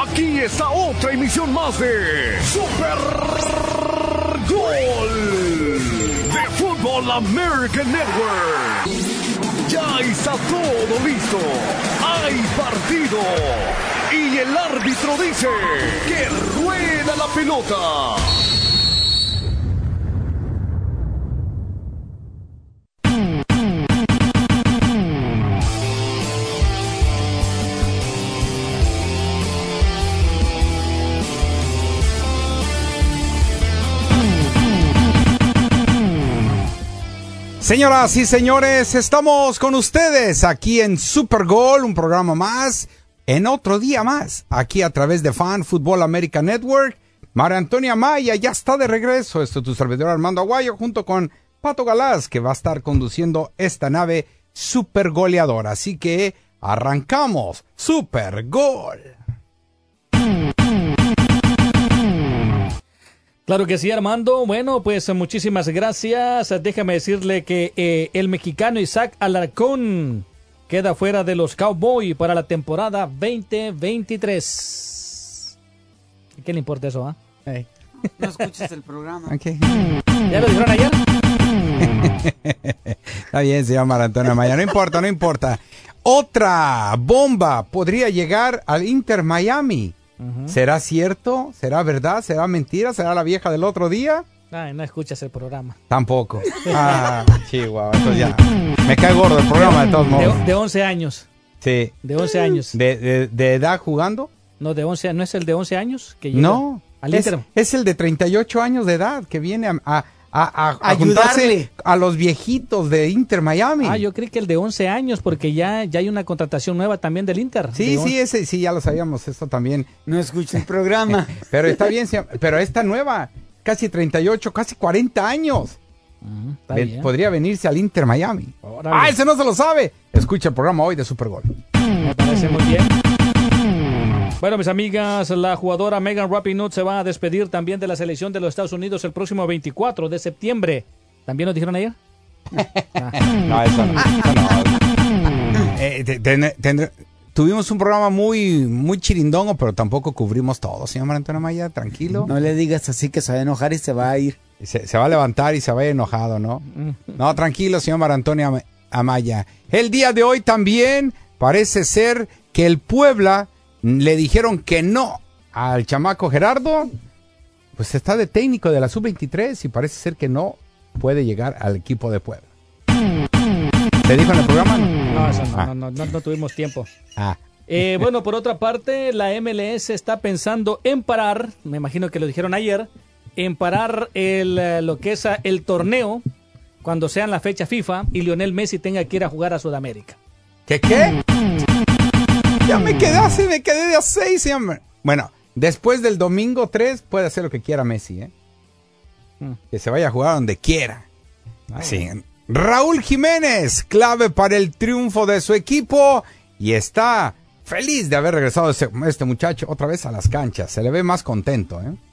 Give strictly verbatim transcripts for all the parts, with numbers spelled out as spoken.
Aquí está otra emisión más de Super Gol de Fútbol American Network. Ya está todo listo. Hay partido. Y el árbitro dice que rueda la pelota. Señoras y señores, estamos con ustedes aquí en Super Gol, un programa más, en otro día más, aquí a través de Fan Fútbol American Network. María Antonia Maya ya está de regreso. Esto es tu servidor Armando Aguayo, junto con Pato Galaz, que va a estar conduciendo esta nave super goleadora. Así que arrancamos Super Gol. Claro que sí, Armando. Bueno, pues muchísimas gracias. Déjame decirle que eh, el mexicano Isaac Alarcón queda fuera de los Cowboys para la temporada veinte veintitrés. ¿Qué le importa eso, ah? ¿eh? Hey. No escuches el programa. Okay. ¿Ya lo dijeron ayer? Está bien, señor María Antonia Maya. No importa, no importa. Otra bomba podría llegar al Inter Miami. Uh-huh. ¿Será cierto? ¿Será verdad? ¿Será mentira? ¿Será la vieja del otro día? Ay, no escuchas el programa. Tampoco. Ah, chihuahua. Entonces ya. Me cae gordo el programa de todos modos. De, de once años. Sí. De once años. ¿De, de, de edad jugando? No, de once. ¿No es el de once años que llega no, al es, Inter? Es el de treinta y ocho años de edad que viene a... a A, a, a ayudarle a los viejitos de Inter Miami. Ah, yo creí que el de once años, porque ya, ya hay una contratación nueva también del Inter. Sí, de sí, ese sí, ya lo sabíamos, esto también. No escucha el programa. Pero está bien, pero esta nueva, casi treinta y ocho, casi cuarenta años. Uh, está Ven, bien. Podría venirse al Inter Miami. Órale. ¡Ah, ese no se lo sabe! Escucha el programa hoy de Super Gol. Me parece muy bien. Bueno, mis amigas, la jugadora Megan Rapinoe se va a despedir también de la selección de los Estados Unidos el próximo veinticuatro de septiembre. ¿También nos dijeron ayer? No, eso no. Eso no. Eh, te, te, te, tuvimos un programa muy, muy chirindongo, pero tampoco cubrimos todo, señor María Antonia Maya, tranquilo. No le digas así que se va a enojar y se va a ir. Se, se va a levantar y se va a ir enojado, ¿no? No, tranquilo, señor María Antonia Amaya. El día de hoy también parece ser que el Puebla le dijeron que no al chamaco Gerardo, pues está de técnico de la sub veintitrés y parece ser que no puede llegar al equipo de Puebla. ¿Te dijo en el programa? No, no eso no, ah. no, no, no, no tuvimos tiempo. Ah. Eh, bueno, por otra parte, la M L S está pensando en parar, me imagino que lo dijeron ayer, en parar el, lo que es el torneo cuando sea en la fecha FIFA y Lionel Messi tenga que ir a jugar a Sudamérica. ¿Qué qué? Ya me quedé así, me quedé de a seis, hombre. Bueno, después del domingo tres puede hacer lo que quiera Messi, ¿eh? Mm. Que se vaya a jugar donde quiera. Así. Raúl Jiménez, clave para el triunfo de su equipo y está feliz de haber regresado ese, este muchacho otra vez a las canchas. Se le ve más contento, ¿eh?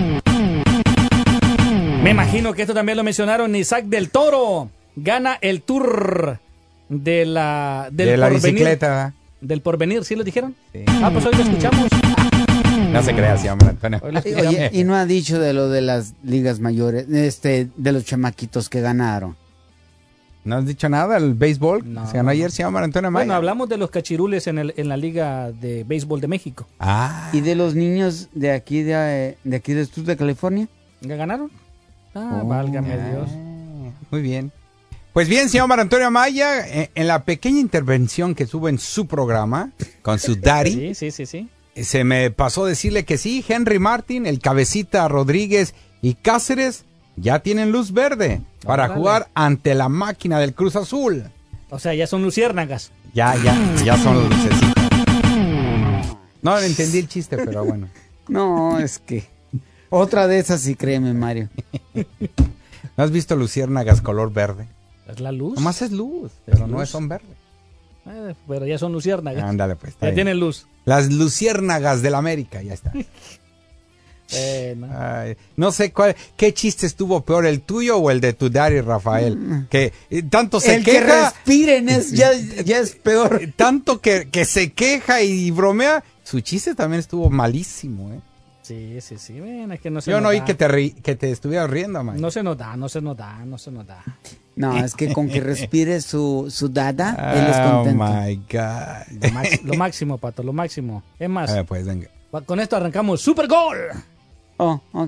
Me imagino que esto también lo mencionaron. Isaac del Toro gana el Tour de la, del de la porvenir. bicicleta. Del Porvenir, ¿sí lo dijeron? Sí. Ah, pues hoy lo escuchamos. No se crea así, hombre, Antonio. Oye, y no ha dicho de lo de las ligas mayores, este, de los chamaquitos que ganaron. ¿No has dicho nada? ¿El béisbol? No, se ganó no. ayer, se llama Antonio Maya. Bueno, hablamos de los cachirules en, el, en la Liga de Béisbol de México. Ah. ¿Y de los niños de aquí de, de aquí del sur de California? ¿Ya ganaron? Ah, Oh, válgame ah, Dios. Muy bien. Pues bien, señor María Antonia Maya, en, en la pequeña intervención que tuvo en su programa con su daddy, Sí, sí, sí, sí. se me pasó decirle que sí, Henry Martin, el Cabecita Rodríguez y Cáceres ya tienen luz verde para Órale. jugar ante la máquina del Cruz Azul. O sea, ya son luciérnagas. Ya, ya, ya son los lucecitos. No entendí el chiste, pero bueno. No, es que otra de esas sí, créeme, Mario. ¿No has visto luciérnagas color verde? Es la luz. Nomás es luz, pero Es no luz. son verdes. Eh, pero ya son luciérnagas. Ándale, pues. está Ya bien. tienen luz. Las luciérnagas del América, ya está. Eh, no. Ay, no sé cuál, qué chiste estuvo peor, el tuyo o el de tu daddy, Rafael. Que eh, tanto se El que queja, respiren es, ya, ya es peor. tanto que, que se queja y bromea, Su chiste también estuvo malísimo, ¿eh? Sí, sí, sí, ven, es que no se Yo nos no oí da. que te, ri- que te estuvieras riendo, Mike. No se nos da, no se nos da, no se nos da. No, es que con que respire su, su dada, él es Oh, contento. my God. Lo, max- lo máximo, Pato, lo máximo. Es más, Eh, pues, venga. con esto arrancamos Super Gol. Oh, ok.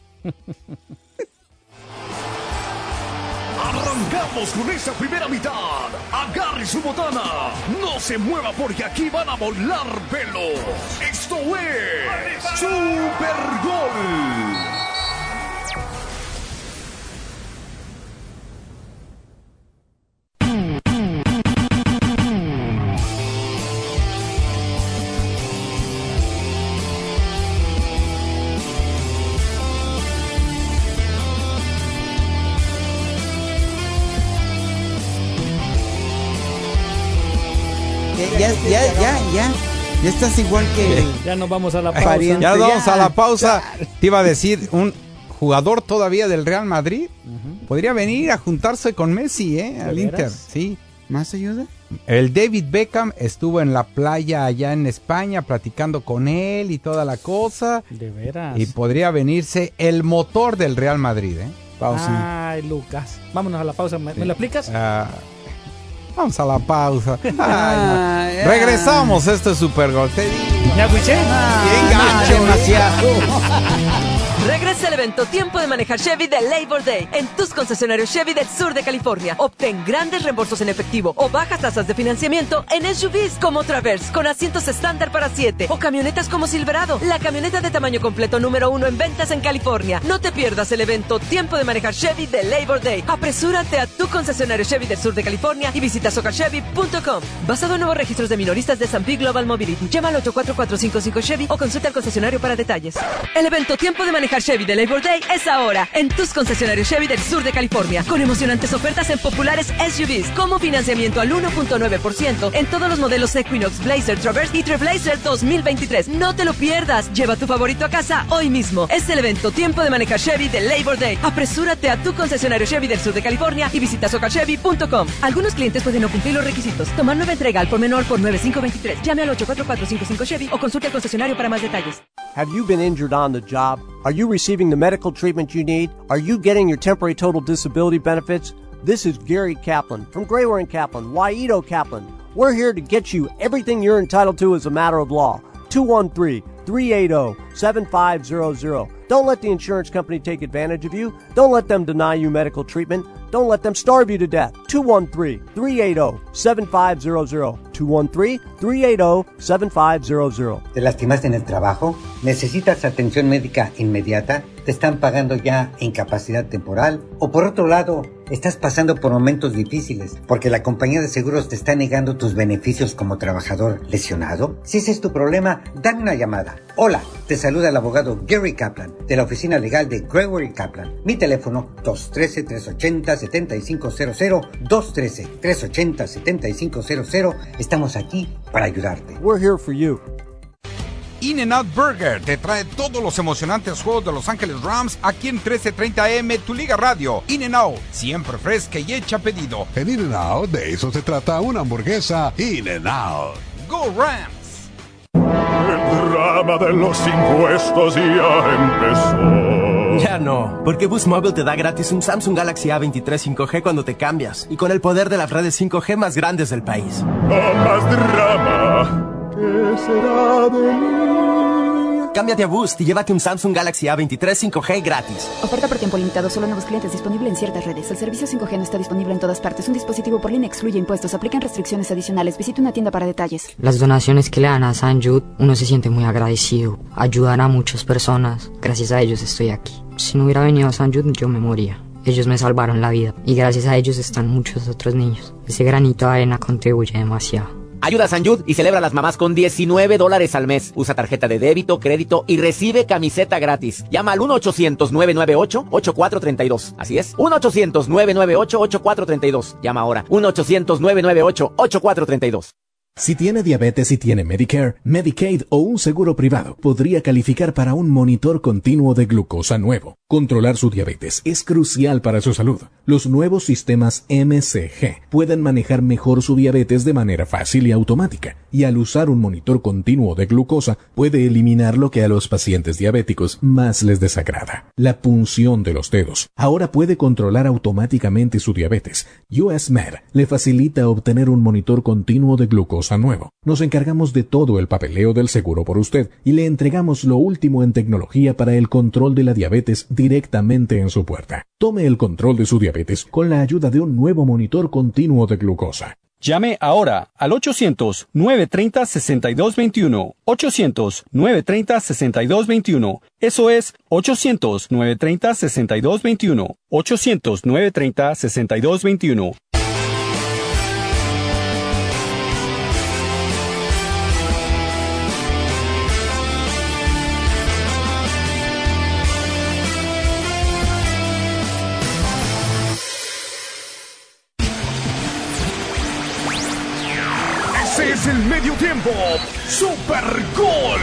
Arrancamos con esta primera mitad. Agarre su botana. No se mueva porque aquí van a volar pelos. Esto es Super Gol. Ya, ya, ya, ya, ya. Ya estás igual que... Ya nos vamos a la pausa. Pariente. Ya nos vamos Ya, a la pausa. ya. Te iba a decir, un jugador todavía del Real Madrid podría venir a juntarse con Messi, ¿eh? ¿De Al veras? Inter. Sí. ¿Más ayuda? El David Beckham estuvo en la playa allá en España platicando con él y toda la cosa. De veras. Y podría venirse el motor del Real Madrid, ¿eh? Pausa. Ay, Lucas. Vámonos a la pausa. ¿Me, ¿me lo explicas? Ah, vamos a la pausa. Ay, no. Ay, ay. Regresamos, esto es Super Gol. Te digo. ¿Ya escuché? Bien Ah, gacho. demasiado. Regresa el evento Tiempo de Manejar Chevy de Labor Day en tus concesionarios Chevy del sur de California. Obtén grandes reembolsos en efectivo o bajas tasas de financiamiento en S U Vs como Traverse con asientos estándar para siete o camionetas como Silverado, la camioneta de tamaño completo número uno en ventas en California. No te pierdas el evento Tiempo de Manejar Chevy de Labor Day. Apresúrate a tu concesionario Chevy del sur de California y visita socar chevy punto com. Basado en nuevos registros de minoristas de S and P Global Mobility. Llama al ocho cuatro cuatro cinco cinco Chevy o consulta al concesionario para detalles. El evento Tiempo de Manejar Chevy de Labor Day es ahora en tus concesionarios Chevy del sur de California, con emocionantes ofertas en populares S U Vs, como financiamiento al uno punto nueve por ciento en todos los modelos Equinox, Blazer, Traverse y Trailblazer dos mil veintitrés. No te lo pierdas, lleva tu favorito a casa hoy mismo. Es el evento Tiempo de Manejar Chevy de Labor Day. Apresúrate a tu concesionario Chevy del sur de California y visita socar chevy punto com. Algunos clientes pueden no cumplir los requisitos. Tomar nueva entrega al por menor por nueve cinco veintitrés. Llame al ocho cuatro cuatro cinco cinco Chevy o consulte al concesionario para más detalles. Have you been injured on the job? Are you receiving the medical treatment you need? Are you getting your temporary total disability benefits? This is Gary Kaplan from Grayware and Kaplan, Waito Kaplan. We're here to get you everything you're entitled to as a matter of law. two one three, three eight zero, seven five zero zero. Don't let the insurance company take advantage of you. Don't let them deny you medical treatment. Don't let them starve you to death. two one three, three eight zero, seven five zero zero. two one three, three eight zero, seven five zero zero. ¿Te lastimaste en el trabajo? ¿Necesitas atención médica inmediata? ¿Te están pagando ya incapacidad temporal? O por otro lado, estás pasando por momentos difíciles porque la compañía de seguros te está negando tus beneficios como trabajador lesionado. Si ese es tu problema, dame una llamada. Hola, te saluda el abogado Gary Kaplan de la oficina legal de Grayware y Kaplan. Mi teléfono dos uno tres, tres ocho cero, siete cinco cero cero, dos uno tres, tres ocho cero, siete cinco cero cero. Estamos aquí para ayudarte. We're here for you. In-N-Out Burger te trae todos los emocionantes juegos de Los Ángeles Rams aquí en trece treinta A M, tu Liga Radio. In-N-Out, siempre fresca y hecha a pedido. En In-N-Out, de eso se trata una hamburguesa In-N-Out. ¡Go Rams! El drama de los impuestos ya empezó. Ya no, porque Boost Mobile te da gratis un Samsung Galaxy A veintitrés cinco G cuando te cambias, y con el poder de las redes cinco G más grandes del país. No más drama. ¿Qué será de mí? Cámbiate a Boost y llévate un Samsung Galaxy A veintitrés cinco G gratis. Oferta por tiempo limitado, solo nuevos clientes, disponible en ciertas redes. El servicio cinco G no está disponible en todas partes. Un dispositivo por línea excluye impuestos. Aplican restricciones adicionales. Visite una tienda para detalles. Las donaciones que le dan a San Jude, uno se siente muy agradecido. Ayudan a muchas personas. Gracias a ellos estoy aquí. Si no hubiera venido a San Jude, yo me moría. Ellos me salvaron la vida. Y gracias a ellos están muchos otros niños. Ese granito de arena contribuye demasiado. Ayuda a San Jude y celebra a las mamás con diecinueve dólares al mes. Usa tarjeta de débito, crédito y recibe camiseta gratis. Llama al uno ochocientos, nueve nueve ocho, ocho cuatro tres dos. Así es, uno ochocientos, nueve nueve ocho, ocho cuatro tres dos. Llama ahora, uno ochocientos, nueve nueve ocho, ocho cuatro tres dos. Si tiene diabetes y tiene Medicare, Medicaid o un seguro privado, podría calificar para un monitor continuo de glucosa nuevo. Controlar su diabetes es crucial para su salud. Los nuevos sistemas M C G pueden manejar mejor su diabetes de manera fácil y automática. y al usar un monitor continuo de glucosa puede eliminar lo que a los pacientes diabéticos más les desagrada, la punción de los dedos. Ahora puede controlar automáticamente su diabetes. U S Med le facilita obtener un monitor continuo de glucosa nuevo. Nos encargamos de todo el papeleo del seguro por usted y le entregamos lo último en tecnología para el control de la diabetes directamente en su puerta. Tome el control de su diabetes con la ayuda de un nuevo monitor continuo de glucosa. Llame ahora al ochocientos, nueve treinta, sesenta y dos veintiuno. ochocientos, nueve treinta, sesenta y dos veintiuno. Eso es ochocientos, nueve treinta, sesenta y dos veintiuno. ochocientos, nueve treinta, sesenta y dos veintiuno. Es el medio tiempo. Super Gol.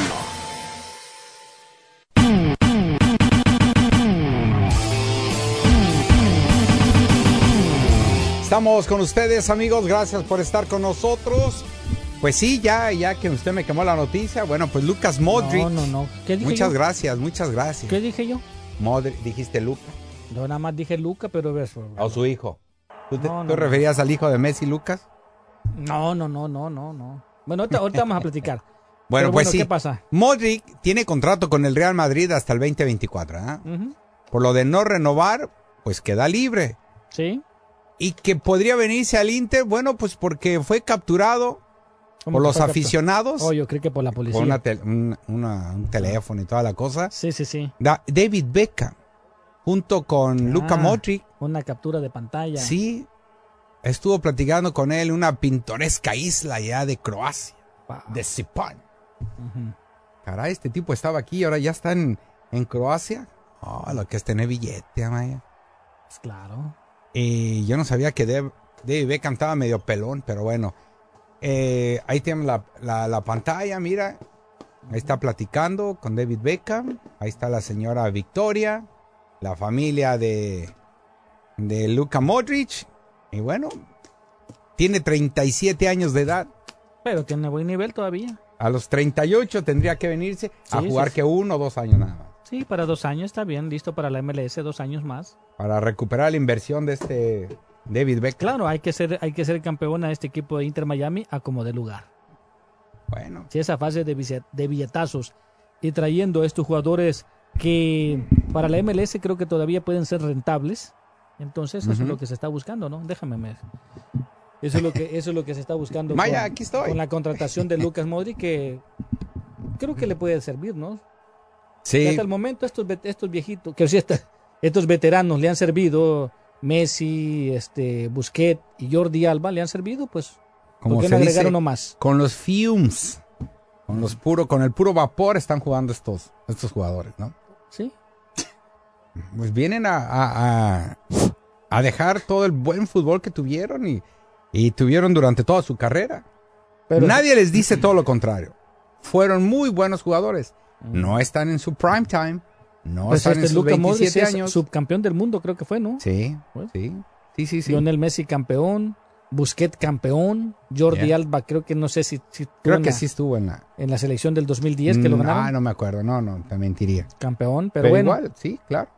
Estamos con ustedes, amigos. Gracias por estar con nosotros. Pues sí, ya, ya que usted me quemó la noticia. Bueno, pues Lucas Modric. No, no, no. ¿Qué dije Muchas yo? gracias, muchas gracias. ¿Qué dije yo? Modric, dijiste Luca. Yo nada más dije Luca, pero eso. O su hijo. ¿Tú te, No, no, ¿tú no. referías al hijo de Messi, Lucas? No, no, no, no, no, no. Bueno, ahorita, ahorita vamos a platicar. Bueno, Pero pues bueno, sí. ¿qué pasa? Modric tiene contrato con el Real Madrid hasta el veinte veinticuatro. ¿eh? Ujú. Por lo de no renovar, pues queda libre. Sí. Y que podría venirse al Inter, bueno, pues porque fue capturado ¿Cómo por que los fue captura- aficionados. Oh, yo creo que por la policía. Con una tel- un, una- un teléfono y toda la cosa. Sí, sí, sí. Da- David Beckham, junto con Luka Ah, Modric, Una captura de pantalla. sí, estuvo platicando con él en una pintoresca isla allá de Croacia, de Sipan. Ujú. Caray, este tipo estaba aquí y ahora ya está en, en Croacia. Oh, lo que es tener billete, amaya. Pues claro. Y yo no sabía que Dave- David Beckham estaba medio pelón, pero bueno. Eh, ahí tienen la, la, la pantalla, mira. Ahí está platicando con David Beckham. Ahí está la señora Victoria, la familia de, de Luka Modric. Y bueno, tiene treinta y siete años de edad. Pero tiene buen nivel todavía. A los treinta y ocho tendría que venirse a Sí, jugar sí, sí. que uno o dos años nada más. Sí, para dos años está bien. Listo para la M L S, dos años más. Para recuperar la inversión de este David Beckham. Claro, hay que ser, hay que ser campeón a este equipo de Inter Miami a como de lugar. Bueno. Si esa fase de, bille- de billetazos y trayendo a estos jugadores que para la M L S creo que todavía pueden ser rentables. Entonces eso Ujú. es lo que se está buscando, ¿no? Déjame ver. Eso es lo que, eso es lo que se está buscando. Maya, con, aquí estoy. Con la contratación de Lucas Modric, que creo que le puede servir, ¿no? Sí. Y hasta el momento estos, ve- estos viejitos, que sí, esta- estos veteranos le han servido, Messi, este, Busquets y Jordi Alba le han servido, pues, Como ¿por qué se no agregar dice, uno más? con los fumes, con los puro, con el puro vapor están jugando estos, estos jugadores, ¿no? Sí. Pues vienen a, a, a, a dejar todo el buen fútbol que tuvieron y, y tuvieron durante toda su carrera. Pero- Nadie les dice todo lo contrario. Fueron muy buenos jugadores. No están en su prime time. No Pues están este en sus Luka Modric veintisiete es años. subcampeón del mundo, creo que fue, ¿no? Sí, Pues, sí, sí, sí, sí. Lionel Messi campeón, Busquets campeón, Jordi Yeah. Alba creo que no sé si, si estuvo Creo en que la- sí estuvo en la... en la selección del dos mil diez que lo Mm, ganaron. Ah, no me acuerdo. No, no, te mentiría. Campeón, pero, Pero bueno. igual, sí, claro.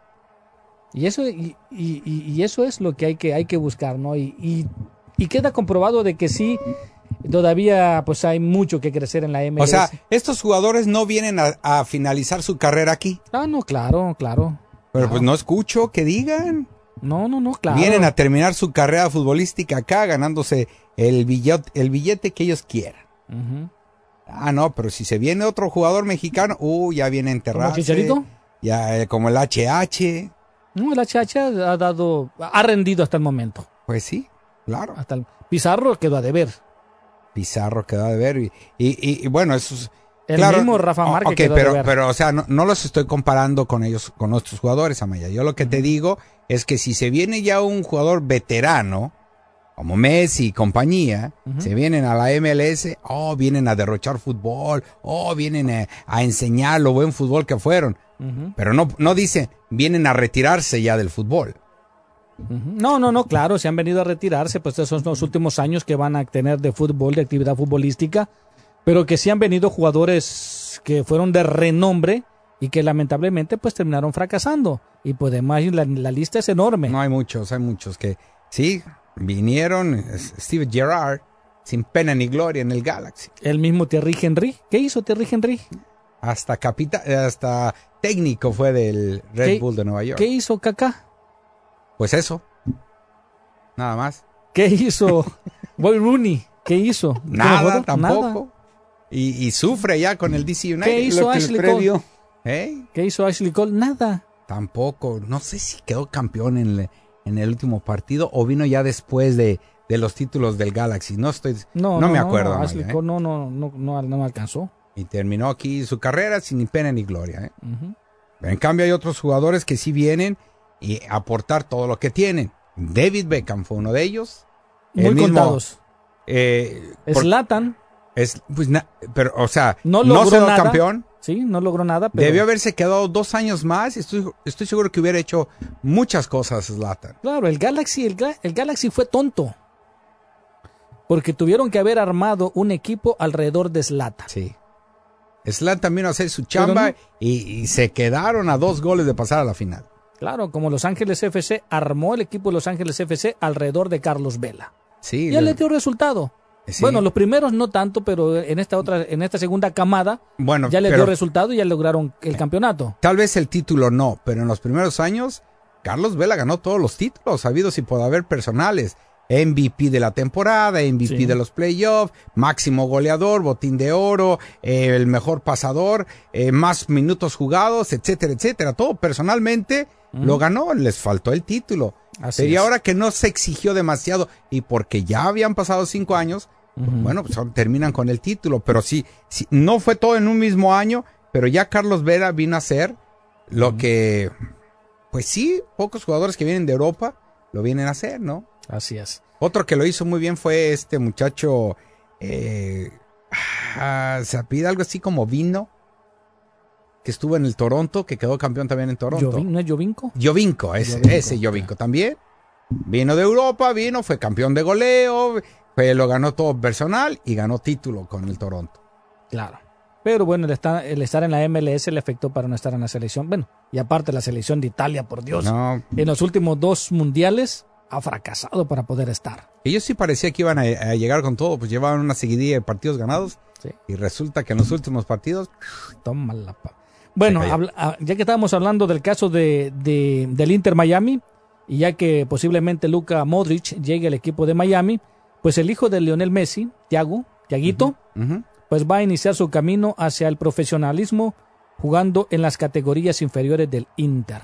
Y eso, y, y- y- y eso es lo que hay que, hay que buscar, ¿no? Y, y, y queda comprobado de que sí, todavía pues hay mucho que crecer en la M L O S. sea, estos jugadores no vienen a, a finalizar su carrera aquí. Ah, no, claro, claro. Pero pues no escucho que digan. No, no, no, claro. Vienen a terminar su carrera futbolística acá ganándose el billete, el billete que ellos quieran. Ujú. Ah, no, pero si se viene otro jugador mexicano, uh, ya viene a enterrarse. Chicharito? Ya, eh, como el H H. No, el H H ha dado, ha rendido hasta el momento. Pues sí, claro. Hasta el Pizarro quedó a deber. Pizarro quedó de ver. Y, y, y- y bueno, eso es... El claro, mismo Rafa o- Márquez ok, quedó a pero, deber. pero, o sea, no, no los estoy comparando con ellos, con nuestros jugadores, Amaya. Yo lo que te digo es que si se viene ya un jugador veterano, como Messi y compañía, Ujú. se vienen a la M L S, oh, vienen a derrochar fútbol, oh, vienen a, a enseñar lo buen fútbol que fueron. Ujú. Pero no, no dicen, vienen a retirarse ya del fútbol. No, no, no, claro, se han venido a retirarse, pues esos son los últimos años que van a tener de fútbol, de actividad futbolística, pero que sí han venido jugadores que fueron de renombre y que lamentablemente pues terminaron fracasando. Y pues además la, la lista es enorme. No, hay muchos, hay muchos que sí, vinieron, Steve Gerrard, sin pena ni gloria en el Galaxy. El mismo Thierry Henry, ¿qué hizo Thierry Henry? Hasta capita, hasta técnico fue del Red Bull de Nueva York. ¿Qué hizo Kaká? Pues eso, nada más. ¿Qué hizo Wayne Rooney? ¿Qué hizo? Nada, tampoco. Nada. Y, y sufre ya con el D C United. ¿Qué hizo Ashley Cole? ¿Eh? ¿Qué hizo Ashley Cole? Nada. Tampoco. No sé si quedó campeón en el, en el último partido o vino ya después de, de los títulos del Galaxy. No estoy, no, no, no me acuerdo. No, Ashley Maya, Cole ¿eh? no, no, no, no, no alcanzó. Y terminó aquí su carrera sin ni pena ni gloria. ¿eh? Uh-huh. En cambio hay otros jugadores que sí vienen y aportar todo lo que tienen. David Beckham fue uno de ellos. Muy el mismo, contados. Eh, Zlatan. Es, pues, na, pero, o sea, no, no se quedó nada. campeón. Sí, no logró nada. Pero... Debió haberse quedado dos años más. Estoy, estoy seguro que hubiera hecho muchas cosas Zlatan. Claro, el Galaxy, el, el Galaxy fue tonto. Porque tuvieron que haber armado un equipo alrededor de Zlatan. Sí. Zlatan vino a hacer su chamba no... y, y se quedaron a dos goles de pasar a la final. Claro, como Los Ángeles F C armó el equipo de Los Ángeles F C alrededor de Carlos Vela. Sí. Y él le dio resultado. Sí. Bueno, los primeros no tanto, pero en esta otra, en esta segunda camada, bueno, ya le dio resultado y ya lograron el campeonato. Tal vez el título no, pero en los primeros años, Carlos Vela ganó todos los títulos, habidos y por haber personales. M V P de la temporada, M V P sí. de los playoffs, máximo goleador, botín de oro, eh, el mejor pasador, eh, más minutos jugados, etcétera, etcétera. Todo personalmente mm. lo ganó, les faltó el título. Así Sería es. Ahora que no se exigió demasiado y porque ya habían pasado cinco años, uh-huh. pues, bueno, pues terminan con el título. Pero sí, sí, no fue todo en un mismo año, pero ya Carlos Vela vino a hacer lo uh-huh. que, pues sí, pocos jugadores que vienen de Europa lo vienen a hacer, ¿no? Así es. Otro que lo hizo muy bien fue este muchacho, eh, ah, se pide algo así como Vino, que estuvo en el Toronto, que quedó campeón también en Toronto. ¿No es Jovinko? Jovinko, ese, Jovinko, ese Jovinko también. Vino de Europa, vino, fue campeón de goleo, fue, lo ganó todo personal y ganó título con el Toronto. Claro. Pero bueno, el estar, el estar en la M L S le afectó para no estar en la selección. Bueno, y aparte la selección de Italia, por Dios. No. En los últimos dos mundiales ha fracasado para poder estar. Ellos sí parecía que iban a, a llegar con todo, pues llevaban una seguidilla de partidos ganados. Sí. Y resulta que en los últimos partidos... Toma la pa... Bueno, habla, ya que estábamos hablando del caso de, de, del Inter Miami, y ya que posiblemente Luka Modric llegue al equipo de Miami, pues el hijo de Lionel Messi, Thiago, Thiaguito, uh-huh, uh-huh. pues va a iniciar su camino hacia el profesionalismo jugando en las categorías inferiores del Inter.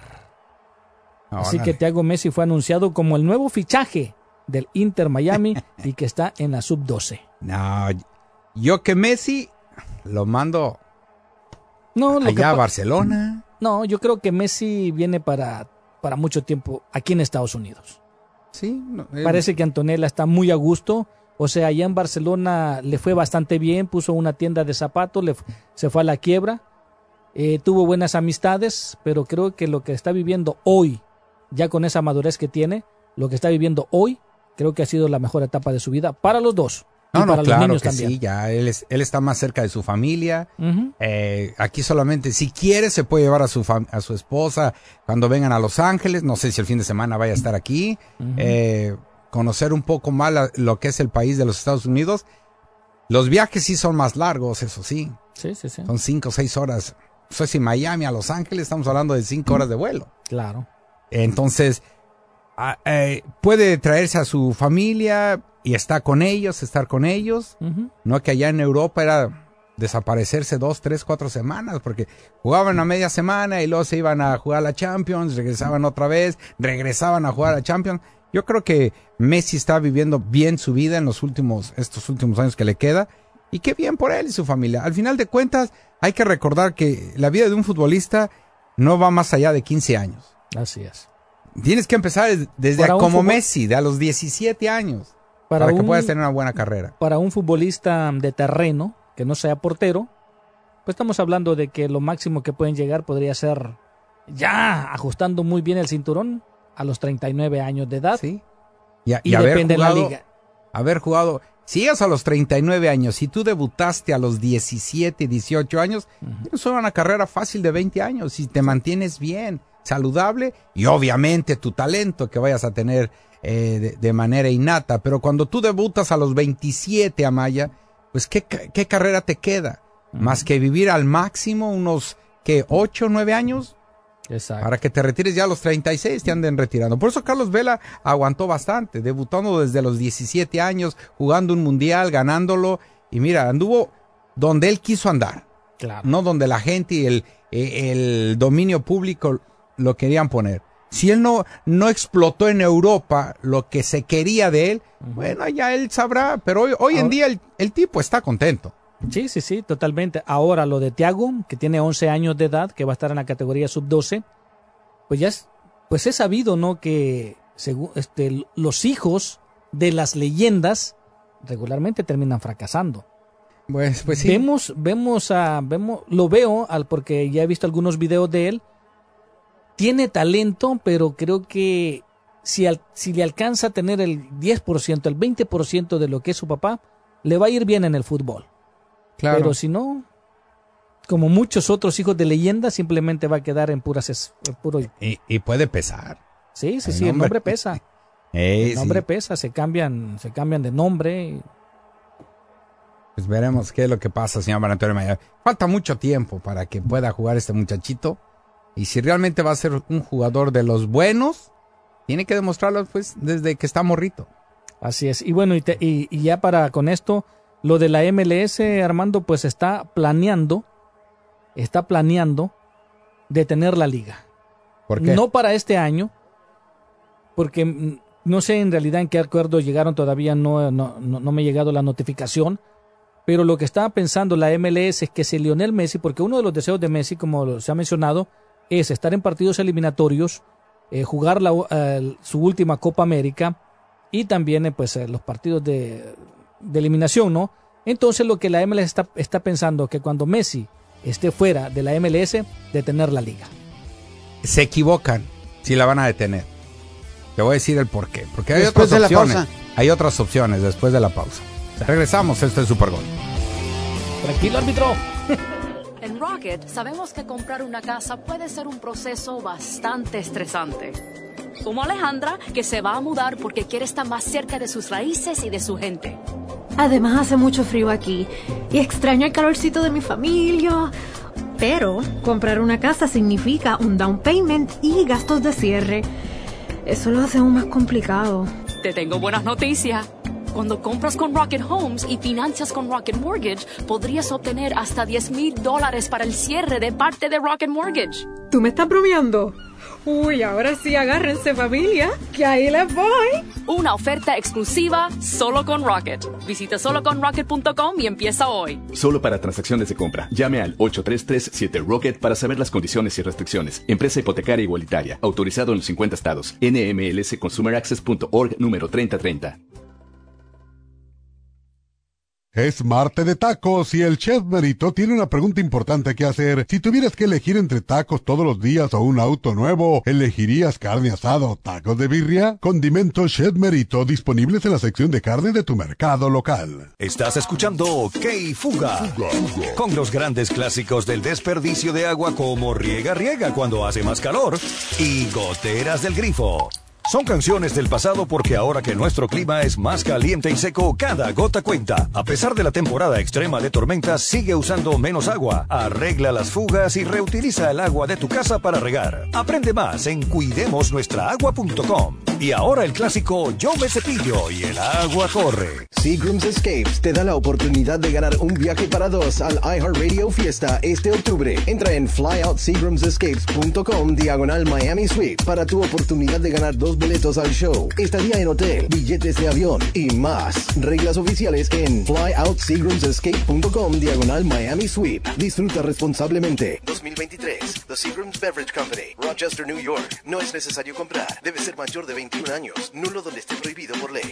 Oh, Así dale. que Thiago Messi fue anunciado como el nuevo fichaje del Inter Miami y que está en la sub doce. No, yo que Messi lo mando... No, lo allá a pa- Barcelona. No, yo creo que Messi viene para, para mucho tiempo aquí en Estados Unidos. Sí. No, él... Parece que Antonella está muy a gusto. O sea, allá en Barcelona le fue bastante bien. Puso una tienda de zapatos, le, se fue a la quiebra. Eh, tuvo buenas amistades, pero creo que lo que está viviendo hoy, ya con esa madurez que tiene, lo que está viviendo hoy, creo que ha sido la mejor etapa de su vida para los dos. No, no, para claro los niños que también. sí, ya él, es, él está más cerca de su familia. Uh-huh. Eh, aquí solamente, si quiere, se puede llevar a su fam- a su esposa cuando vengan a Los Ángeles. No sé si el fin de semana vaya a estar aquí. Uh-huh. Eh, conocer un poco más la, lo que es el país de los Estados Unidos. Los viajes sí son más largos, eso sí. Sí, sí, sí. Son cinco o seis horas. Eso si Miami a Los Ángeles estamos hablando de cinco horas de vuelo. Claro. Entonces, a, eh, puede traerse a su familia y está con ellos, estar con ellos. Uh-huh. No que allá en Europa era desaparecerse dos, tres, cuatro semanas, porque jugaban a media semana y luego se iban a jugar a la Champions, regresaban otra vez, regresaban a jugar a la Champions. Yo creo que Messi está viviendo bien su vida en los últimos, estos últimos años que le queda, y qué bien por él y su familia. Al final de cuentas, hay que recordar que la vida de un futbolista no va más allá de quince años. Así es. Tienes que empezar desde a, como fútbol... Messi, de a los diecisiete años. Para, para que un, puedas tener una buena carrera. Para un futbolista de terreno, que no sea portero, pues estamos hablando de que lo máximo que pueden llegar podría ser, ya ajustando muy bien el cinturón, a los treinta y nueve años de edad. Sí. Y, a, y, y haber depende jugado, de la liga. Haber jugado, si llegas a los treinta y nueve años, si tú debutaste a los diecisiete, dieciocho años, uh-huh. tienes una carrera fácil de veinte años, si te mantienes bien, saludable, y obviamente tu talento que vayas a tener eh, de, de manera innata. Pero cuando tú debutas a los veintisiete, Amaya, pues ¿qué, qué carrera te queda? Uh-huh. Más que vivir al máximo unos, ¿qué? ocho, nueve años. Exacto. Para que te retires ya a los treinta y seis, te anden retirando. Por eso Carlos Vela aguantó bastante, debutando desde los diecisiete años, jugando un mundial, ganándolo. Y mira, anduvo donde él quiso andar. Claro. No donde la gente y el, el dominio público lo querían poner. Si él no, no explotó en Europa lo que se quería de él, uh-huh. bueno, ya él sabrá. Pero hoy, hoy en día el, el tipo está contento. Sí, sí, sí, totalmente. Ahora lo de Thiago, que tiene once años de edad, que va a estar en la categoría sub doce, pues ya es, pues es sabido, ¿no? Que según, este, los hijos de las leyendas regularmente terminan fracasando. Pues, pues sí. Vemos, vemos a, vemos, lo veo al porque ya he visto algunos videos de él. Tiene talento, pero creo que si, al, si le alcanza a tener el diez por ciento, el veinte por ciento de lo que es su papá, le va a ir bien en el fútbol. Claro. Pero si no, como muchos otros hijos de leyenda, simplemente va a quedar en puras es, en puro... Y, y puede pesar. Sí, sí, el sí, nombre. el nombre pesa. Eh, el nombre sí. pesa, se cambian, se cambian de nombre. Pues veremos qué es lo que pasa, señor Antonio Amaya. Falta mucho tiempo para que pueda jugar este muchachito. Y si realmente va a ser un jugador de los buenos, tiene que demostrarlo pues desde que está morrito. Así es. Y bueno, y, te, y, y ya para con esto... Lo de la M L S, Armando, pues está planeando, está planeando detener la liga. ¿Por qué? No para este año, porque no sé en realidad en qué acuerdo llegaron todavía, no, no, no, no me ha llegado la notificación, pero lo que estaba pensando la M L S es que si Lionel Messi, porque uno de los deseos de Messi, como se ha mencionado, es estar en partidos eliminatorios, eh, jugar la, uh, su última Copa América y también eh, pues eh, los partidos de... de eliminación, ¿no? Entonces lo que la M L S está, está pensando que cuando Messi esté fuera de la M L S, detener la liga. Se equivocan si la van a detener. Te voy a decir el por qué. Porque hay después otras de opciones. La pausa. Hay otras opciones después de la pausa. O sea, regresamos, esto es Super Gol. Tranquilo, árbitro. En Rocket sabemos que comprar una casa puede ser un proceso bastante estresante. Como Alejandra, que se va a mudar porque quiere estar más cerca de sus raíces y de su gente. Además hace mucho frío aquí y extraño el calorcito de mi familia. Pero comprar una casa significa un down payment y gastos de cierre. Eso lo hace aún más complicado. Te tengo buenas noticias. Cuando compras con Rocket Homes y financias con Rocket Mortgage, podrías obtener hasta diez mil dólares para el cierre de parte de Rocket Mortgage. ¿Tú me estás bromeando? Uy, ahora sí, agárrense familia, que ahí les voy. Una oferta exclusiva solo con Rocket. Visita solo con rocket punto com y empieza hoy. Solo para transacciones de compra. Llame al ocho tres tres siete Rocket para saber las condiciones y restricciones. Empresa hipotecaria igualitaria. Autorizado en los cincuenta estados. N M L S consumer access punto org número treinta treinta. Es martes de tacos y el chef Merito tiene una pregunta importante que hacer. Si tuvieras que elegir entre tacos todos los días o un auto nuevo, ¿elegirías carne asada o tacos de birria? Condimentos Chef Merito disponibles en la sección de carne de tu mercado local. Estás escuchando Key Fuga, Fuga, Fuga, con los grandes clásicos del desperdicio de agua como Riega Riega cuando hace más calor y Goteras del Grifo. Son canciones del pasado porque ahora que nuestro clima es más caliente y seco, cada gota cuenta. A pesar de la temporada extrema de tormentas, sigue usando menos agua. Arregla las fugas y reutiliza el agua de tu casa para regar. Aprende más en cuidemos nuestra agua punto com. Y ahora el clásico Yo me cepillo y el agua corre. Seagram's Escapes te da la oportunidad de ganar un viaje para dos al iHeartRadio Fiesta este octubre. Entra en flyout seagrams escapes punto com diagonal Miami Suite para tu oportunidad de ganar dos boletos al show, estadía en hotel, billetes de avión y más. Reglas oficiales en flyout seagrams escape punto com diagonal Miami Suite. Disfruta responsablemente. dos mil veintitrés. The Seagram's Beverage Company, Rochester, New York. No es necesario comprar. Debe ser mayor de veintiún años. Nulo donde esté prohibido por ley.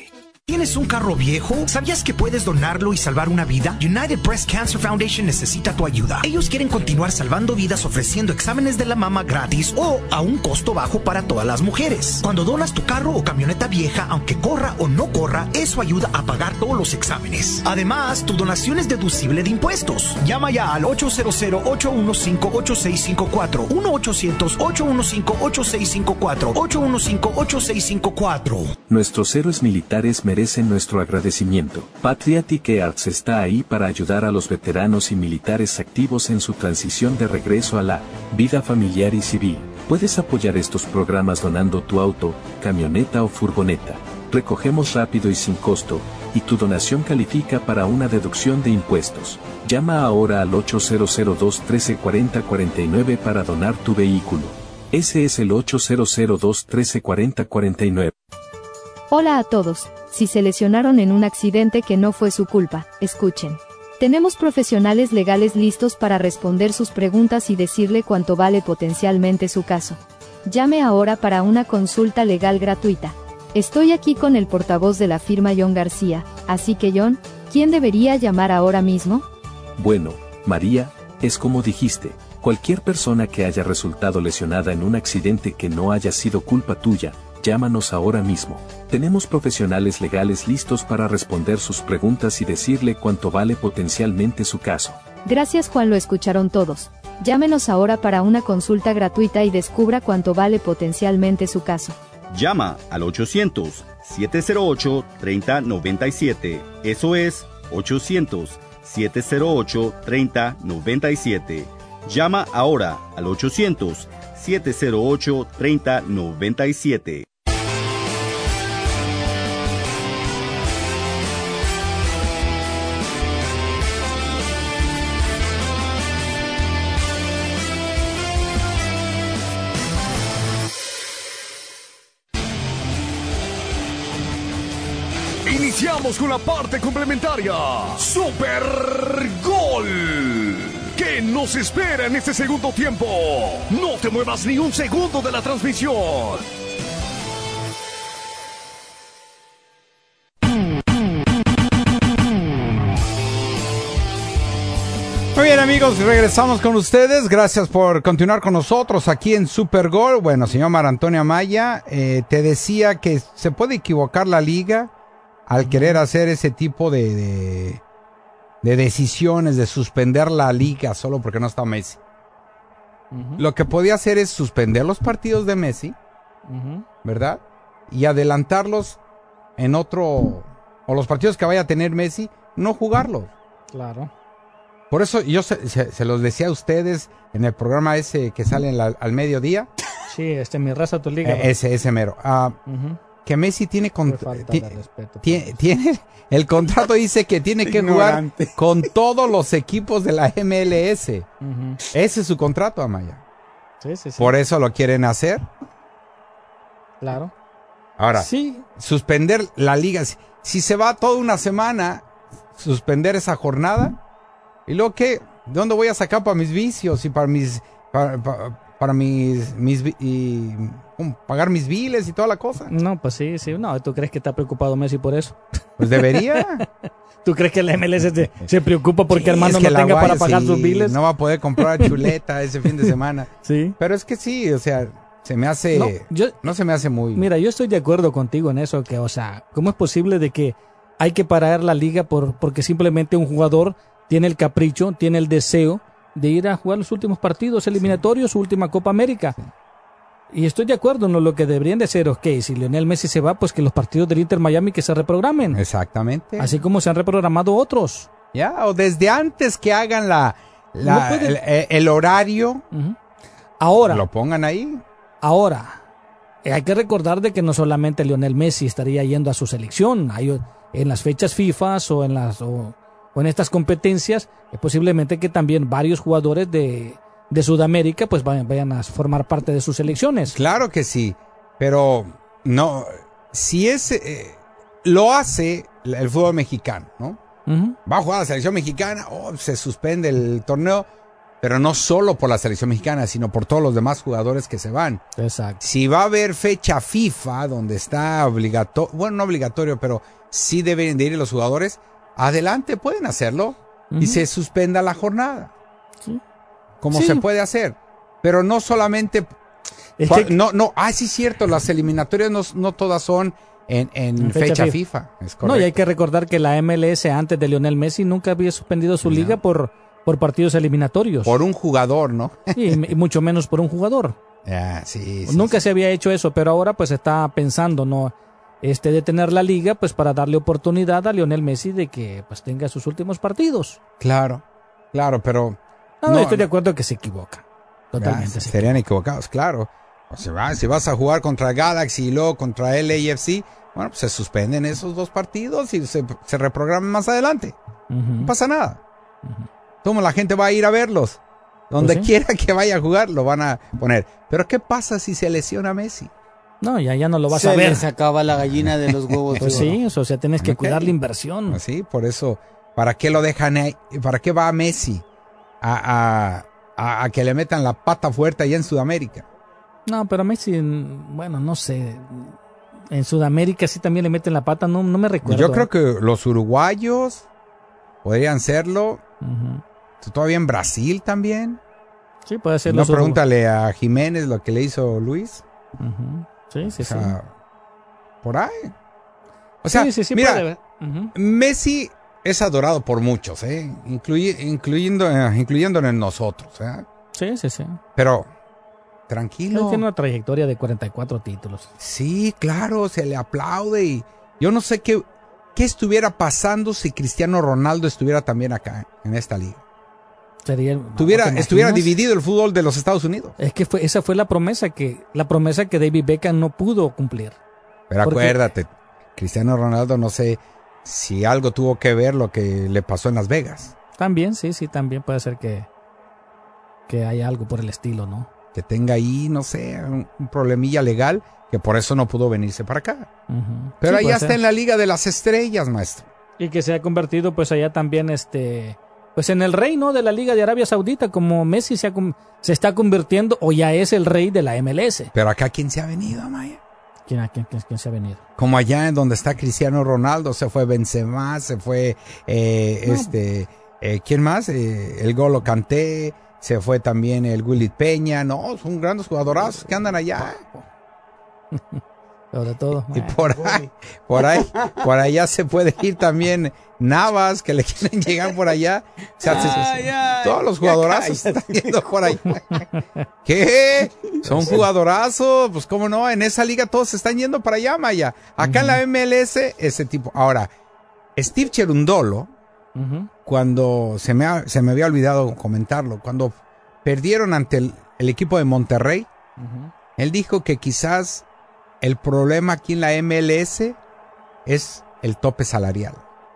¿Tienes un carro viejo? ¿Sabías que puedes donarlo y salvar una vida? United Breast Cancer Foundation necesita tu ayuda. Ellos quieren continuar salvando vidas ofreciendo exámenes de la mama gratis o a un costo bajo para todas las mujeres. Cuando donas tu carro o camioneta vieja, aunque corra o no corra, eso ayuda a pagar todos los exámenes. Además, tu donación es deducible de impuestos. Llama ya al ocho cero cero, ocho uno cinco, ocho seis cinco cuatro, uno ochocientos, ocho uno cinco, ocho seis cinco cuatro, ocho uno cinco, ocho seis cinco cuatro. Nuestros héroes militares merecen nuestro agradecimiento. Patriotic Arts está ahí para ayudar a los veteranos y militares activos en su transición de regreso a la vida familiar y civil. Puedes apoyar estos programas donando tu auto, camioneta o furgoneta. Recogemos rápido y sin costo, y tu donación califica para una deducción de impuestos. Llama ahora al ocho cero cero, dos uno tres, cuatro cero cuatro nueve para donar tu vehículo. Ese es el ocho cero cero, dos uno tres, cuatro cero cuatro nueve. Hola a todos. Si se lesionaron en un accidente que no fue su culpa, escuchen. Tenemos profesionales legales listos para responder sus preguntas y decirle cuánto vale potencialmente su caso. Llame ahora para una consulta legal gratuita. Estoy aquí con el portavoz de la firma John García, así que John, ¿quién debería llamar ahora mismo? Bueno, María, es como dijiste, cualquier persona que haya resultado lesionada en un accidente que no haya sido culpa tuya, llámanos ahora mismo. Tenemos profesionales legales listos para responder sus preguntas y decirle cuánto vale potencialmente su caso. Gracias Juan, lo escucharon todos. Llámenos ahora para una consulta gratuita y descubra cuánto vale potencialmente su caso. Llama al ochocientos, siete cero ocho, tres cero nueve siete. Eso es ochocientos, siete cero ocho, tres cero nueve siete. Llama ahora al ochocientos, siete cero ocho, tres cero nueve siete. Iniciamos con la parte complementaria. Super Gol. ¿Qué nos espera en este segundo tiempo? No te muevas ni un segundo de la transmisión. Muy bien amigos, regresamos con ustedes. Gracias por continuar con nosotros aquí en Super Gol. Bueno, señor Mar Antonio Amaya, eh, te decía que se puede equivocar la liga al querer hacer ese tipo de, de, de decisiones, de suspender la liga solo porque no está Messi. Uh-huh. Lo que podía hacer es suspender los partidos de Messi, uh-huh. ¿verdad? Y adelantarlos en otro, o los partidos que vaya a tener Messi, no jugarlos. Claro. Por eso yo se, se, se los decía a ustedes en el programa ese que sale en la, al mediodía. Sí, este, mi raza, tu liga. Eh, ese, ese mero. Uh, uh-huh. Que Messi tiene, con, ti, respeto, tiene, tiene el contrato dice que tiene que Ignorante. jugar con todos los equipos de la M L S. Uh-huh. Ese es su contrato, Amaya. Sí, sí, sí. Por eso lo quieren hacer. Claro. Ahora, sí. suspender la liga. Si, si se va toda una semana, suspender esa jornada. ¿Y luego qué? ¿De dónde voy a sacar para mis vicios y para mis... Para, para, para mis, mis y um, pagar mis biles y toda la cosa? No, pues sí, sí. No, ¿tú crees que está preocupado Messi por eso? Pues debería. ¿Tú crees que la M L S se, se preocupa porque sí, Armando no tenga guaya, para pagar sí, sus biles? No va a poder comprar chuleta ese fin de semana. Sí. Pero es que sí, o sea, se me hace... No, yo, no se me hace muy... Mira, yo estoy de acuerdo contigo en eso, que, o sea, ¿cómo es posible de que hay que parar la liga por porque simplemente un jugador tiene el capricho, tiene el deseo de ir a jugar los últimos partidos eliminatorios, sí. su última Copa América? Sí. Y estoy de acuerdo en ¿no? lo que deberían de ser, ok, si Lionel Messi se va, pues que los partidos del Inter Miami que se reprogramen. Exactamente. Así como se han reprogramado otros. Ya, o desde antes que hagan la, la no el, el horario, uh-huh. ahora lo pongan ahí. Ahora, hay que recordar de que no solamente Lionel Messi estaría yendo a su selección, hay, en las fechas FIFA o en las... O, o en estas competencias, es posiblemente que también varios jugadores de, de Sudamérica pues vayan, vayan a formar parte de sus selecciones. Claro que sí, pero no, si es, eh, lo hace el fútbol mexicano, ¿no? Uh-huh. Va a jugar la selección mexicana, oh, se suspende el torneo, pero no solo por la selección mexicana, sino por todos los demás jugadores que se van. Exacto. Si va a haber fecha FIFA donde está obligatorio, bueno, no obligatorio, pero sí deben de ir los jugadores, adelante, pueden hacerlo uh-huh. y se suspenda la jornada. Sí. Como sí. se puede hacer. Pero no solamente... Es pa, que, no, no, ah, sí, cierto, las eliminatorias no, no todas son en, en, en fecha, fecha FIFA. FIFA. Es no, y hay que recordar que la M L S antes de Lionel Messi nunca había suspendido su no. liga por, por partidos eliminatorios. Por un jugador, ¿no? y, y mucho menos por un jugador. Yeah, sí, sí, nunca sí. se había hecho eso, pero ahora pues está pensando, ¿no? Este, detener la liga pues para darle oportunidad a Lionel Messi de que pues tenga sus últimos partidos. Claro, claro, pero... No, no estoy de acuerdo que se equivoca. Totalmente. Ya, se serían equivocados, claro. O sea, va, si vas a jugar contra Galaxy y luego contra L A F C, bueno, pues se suspenden esos dos partidos y se, se reprograman más adelante. Uh-huh. No pasa nada. Uh-huh. Como la gente va a ir a verlos. Donde pues sí. quiera que vaya a jugar, lo van a poner. Pero ¿qué pasa si se lesiona Messi? No, ya, ya no lo vas se a ver. Se les acaba la gallina de los huevos. Pues sí, o sea, tienes que okay. cuidar la inversión. Pues sí, por eso, ¿para qué lo dejan ahí? ¿Para qué va Messi a, a, a, a que le metan la pata fuerte allá en Sudamérica? No, pero Messi, bueno, no sé. En Sudamérica sí también le meten la pata, no, no me recuerdo. Yo creo que los uruguayos podrían serlo. Uh-huh. Todavía en Brasil también. Sí, puede ser. No, pregúntale a Jiménez lo que le hizo Luis. Uh-huh. Sí, sí, o sea, sí. Por ahí. O sea, sí, sí, sí, mira, uh-huh. Messi es adorado por muchos, ¿eh? Incluy, incluyendo, eh, incluyéndolo en nosotros, ¿eh? Sí, sí, sí. Pero, tranquilo. Él tiene una trayectoria de cuarenta y cuatro títulos. Sí, claro, se le aplaude y yo no sé qué, qué estuviera pasando si Cristiano Ronaldo estuviera también acá, en esta liga. Sería, Tuviera, estuviera dividido el fútbol de los Estados Unidos. Es que fue, esa fue la promesa que la promesa que David Beckham no pudo cumplir. Pero porque... acuérdate, Cristiano Ronaldo no sé si algo tuvo que ver lo que le pasó en Las Vegas. También, sí, sí, también puede ser que, que haya algo por el estilo, ¿no? Que tenga ahí, no sé, un, un problemilla legal que por eso no pudo venirse para acá. Uh-huh. Pero sí, allá está ser. En la Liga de las Estrellas, maestro. Y que se ha convertido pues allá también este... Pues en el rey, ¿no? De la Liga de Arabia Saudita, como Messi se, ha, se está convirtiendo o ya es el rey de la M L S. Pero acá, ¿quién se ha venido, Amaya? ¿Quién, quién, quién, quién se ha venido? Como allá en donde está Cristiano Ronaldo, se fue Benzema, se fue, eh, no. este, eh, ¿quién más? Eh, el Golo Kanté, se fue también el Willy Peña, no, son grandes jugadorazos que andan allá. Sobre todo. Y por ahí, por ahí, por allá se puede ir también Navas, que le quieren llegar por allá. O sea, ay, ay, todos los jugadorazos están yendo por ahí. ¿Qué? Son jugadorazos, pues cómo no, en esa liga todos se están yendo para allá, Maya. Acá uh-huh. en la M L S, ese tipo. Ahora, Steve Cherundolo, uh-huh. cuando se me, ha, se me había olvidado comentarlo, cuando perdieron ante el, el equipo de Monterrey, uh-huh. él dijo que quizás el problema aquí en la M L S es el tope salarial.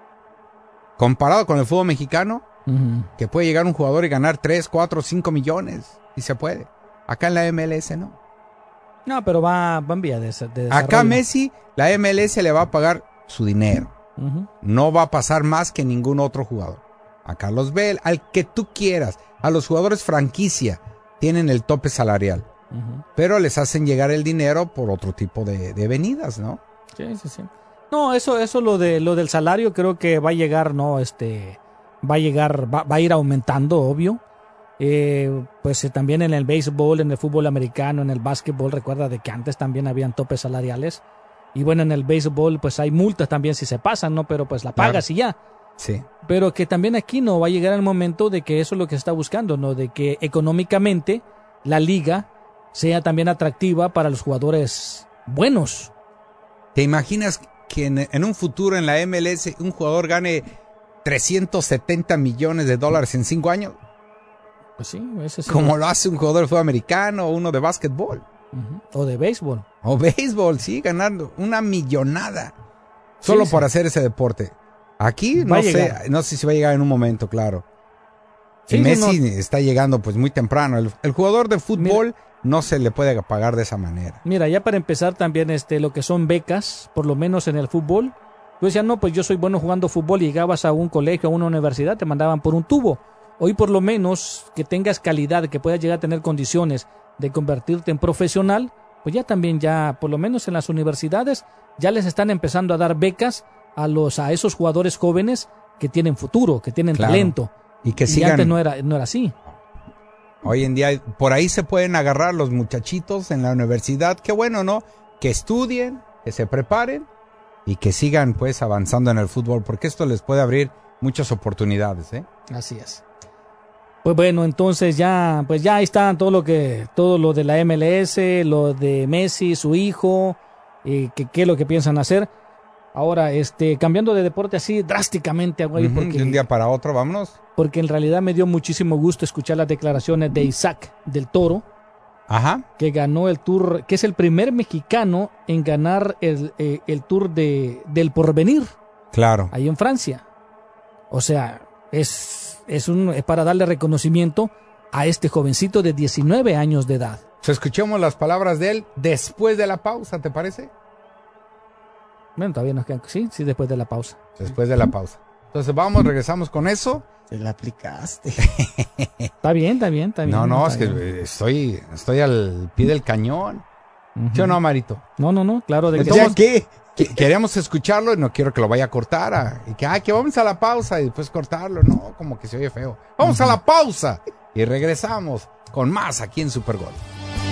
Comparado con el fútbol mexicano, uh-huh. que puede llegar un jugador y ganar tres, cuatro, cinco millones, y se puede. Acá en la M L S no. No, pero va, va en vía de, de desarrollo. Acá Messi, la M L S le va a pagar su dinero. Uh-huh. No va a pasar más que ningún otro jugador. A Carlos Bell, al que tú quieras, a los jugadores franquicia, tienen el tope salarial. Uh-huh. Pero les hacen llegar el dinero por otro tipo de, de venidas, ¿no? Sí, sí, sí. No, eso, eso lo de lo del salario creo que va a llegar, no, este, va a llegar, va, va a ir aumentando, obvio. Eh, pues eh, también en el béisbol, en el fútbol americano, en el básquetbol, recuerda de que antes también habían topes salariales. Y bueno, en el béisbol, pues hay multas también si se pasan, ¿no? Pero pues la pagas claro. y ya. Sí. Pero que también aquí no va a llegar el momento de que eso es lo que se está buscando, ¿no? De que económicamente la liga sea también atractiva para los jugadores buenos. ¿Te imaginas que en, en un futuro en la M L S un jugador gane trescientos setenta millones de dólares en cinco años? Pues sí, ese sí. Como lo hace un jugador de fútbol americano o uno de básquetbol. Uh-huh. O de béisbol. O béisbol, sí, ganando una millonada. Solo sí, por sí. hacer ese deporte. Aquí no sé, no sé si va a llegar en un momento, claro. Sí, y Messi no. está llegando pues muy temprano. El, el jugador de fútbol Mira. no se le puede pagar de esa manera. Mira, ya para empezar también este lo que son becas, por lo menos en el fútbol. Tú decías, no, pues yo soy bueno jugando fútbol y llegabas a un colegio, a una universidad, te mandaban por un tubo. Hoy por lo menos que tengas calidad, que puedas llegar a tener condiciones de convertirte en profesional, pues ya también ya, por lo menos en las universidades, ya les están empezando a dar becas a los a esos jugadores jóvenes que tienen futuro, que tienen Claro. talento. Y que Y sigan. antes no era, no era así. Hoy en día, por ahí se pueden agarrar los muchachitos en la universidad. Qué bueno, ¿no? Que estudien, que se preparen y que sigan pues avanzando en el fútbol, porque esto les puede abrir muchas oportunidades, ¿eh? Así es. Pues bueno, entonces ya, pues ya ahí está todo lo que, todo lo de la M L S, lo de Messi, su hijo, y que qué es lo que piensan hacer. Ahora, este, cambiando de deporte así drásticamente, güey, Ujú, porque de un día para otro, vámonos. porque en realidad me dio muchísimo gusto escuchar las declaraciones de Isaac del Toro, Ajá. que ganó el Tour, que es el primer mexicano en ganar el, eh, el Tour de, del Porvenir, Claro. ahí en Francia. O sea, es, es, un, es para darle reconocimiento a este jovencito de diecinueve años de edad. Pues escuchemos las palabras de él después de la pausa, ¿te parece? Bueno, todavía nos quedan, sí, sí, después de la pausa. Después de la pausa. Entonces vamos, regresamos con eso. Te la aplicaste. Está bien, está bien, está bien. No, no, está es que bien. estoy, estoy al pie del cañón. ¿Sí o no, Marito? No, no, no, claro. De que Entonces, somos- ¿qué? Que- Queríamos escucharlo y no quiero que lo vaya a cortar. a- y que, ah, que vamos a la pausa y después cortarlo. No, como que se oye feo. Vamos a la pausa y regresamos con más aquí en Super Gol.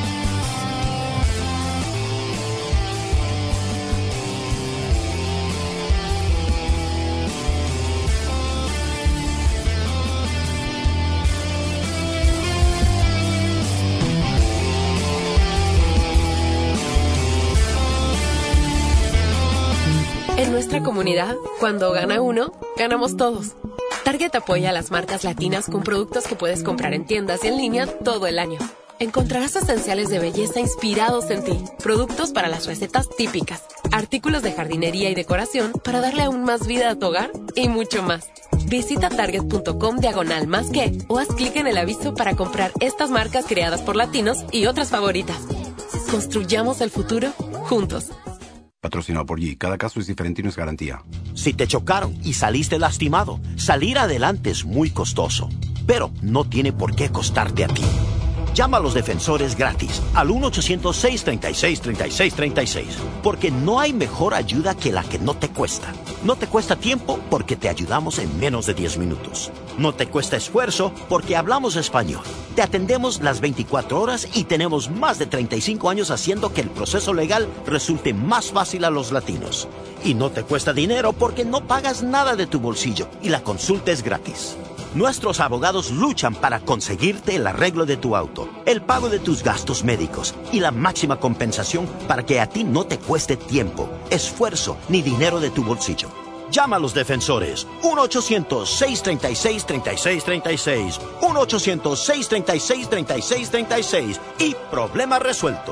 En nuestra comunidad, cuando gana uno, ganamos todos. Target apoya a las marcas latinas con productos que puedes comprar en tiendas y en línea todo el año. Encontrarás esenciales de belleza inspirados en ti, productos para las recetas típicas, artículos de jardinería y decoración para darle aún más vida a tu hogar y mucho más. Visita target.com diagonal más que o haz clic en el aviso para comprar estas marcas creadas por latinos y otras favoritas. Construyamos el futuro juntos. Patrocinado por G. Cada caso es diferente y no es garantía. Si te chocaron y saliste lastimado, salir adelante es muy costoso, pero no tiene por qué costarte a ti. Llama a los defensores gratis al uno ochocientos, seiscientos treinta y seis, treinta y seis treinta y seis, porque no hay mejor ayuda que la que no te cuesta. No te cuesta tiempo porque te ayudamos en menos de diez minutos. No te cuesta esfuerzo porque hablamos español. Te atendemos las veinticuatro horas y tenemos más de treinta y cinco años haciendo que el proceso legal resulte más fácil a los latinos. Y no te cuesta dinero porque no pagas nada de tu bolsillo y la consulta es gratis. Nuestros abogados luchan para conseguirte el arreglo de tu auto, el pago de tus gastos médicos y la máxima compensación para que a ti no te cueste tiempo, esfuerzo ni dinero de tu bolsillo. Llama a los defensores uno ochocientos, seiscientos treinta y seis, treinta y seis treinta y seis, uno ochocientos, seiscientos treinta y seis, treinta y seis treinta y seis y problema resuelto.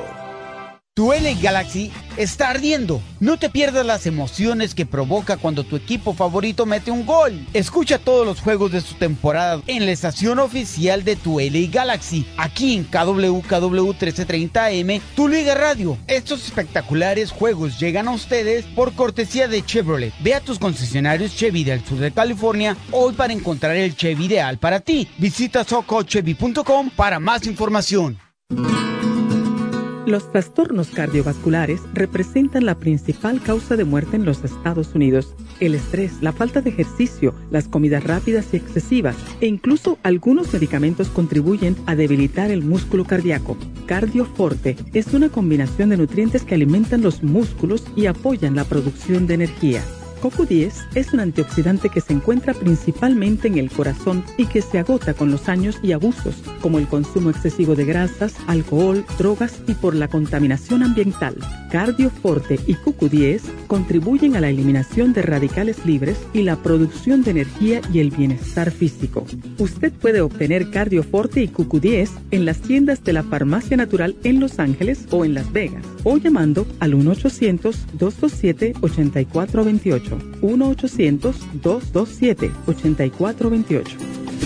Tu L A Galaxy está ardiendo. No te pierdas las emociones que provoca cuando tu equipo favorito mete un gol. Escucha todos los juegos de su temporada en la estación oficial de tu L A Galaxy, aquí en K W K W trece treinta A M, tu Liga Radio. Estos espectaculares juegos llegan a ustedes por cortesía de Chevrolet. Ve a tus concesionarios Chevy del sur de California hoy para encontrar el Chevy ideal para ti. Visita soco chevy punto com para más información. Los trastornos cardiovasculares representan la principal causa de muerte en los Estados Unidos. El estrés, la falta de ejercicio, las comidas rápidas y excesivas e incluso algunos medicamentos contribuyen a debilitar el músculo cardíaco. Cardioforte es una combinación de nutrientes que alimentan los músculos y apoyan la producción de energía. CoQ diez es un antioxidante que se encuentra principalmente en el corazón y que se agota con los años y abusos, como el consumo excesivo de grasas, alcohol, drogas y por la contaminación ambiental. Cardioforte y CoQ diez contribuyen a la eliminación de radicales libres y la producción de energía y el bienestar físico. Usted puede obtener Cardioforte y CoQ diez en las tiendas de la Farmacia Natural en Los Ángeles o en Las Vegas, o llamando al uno ochocientos, dos dos siete, ocho cuatro dos ocho. uno ochocientos, dos dos siete, ocho cuatro dos ocho.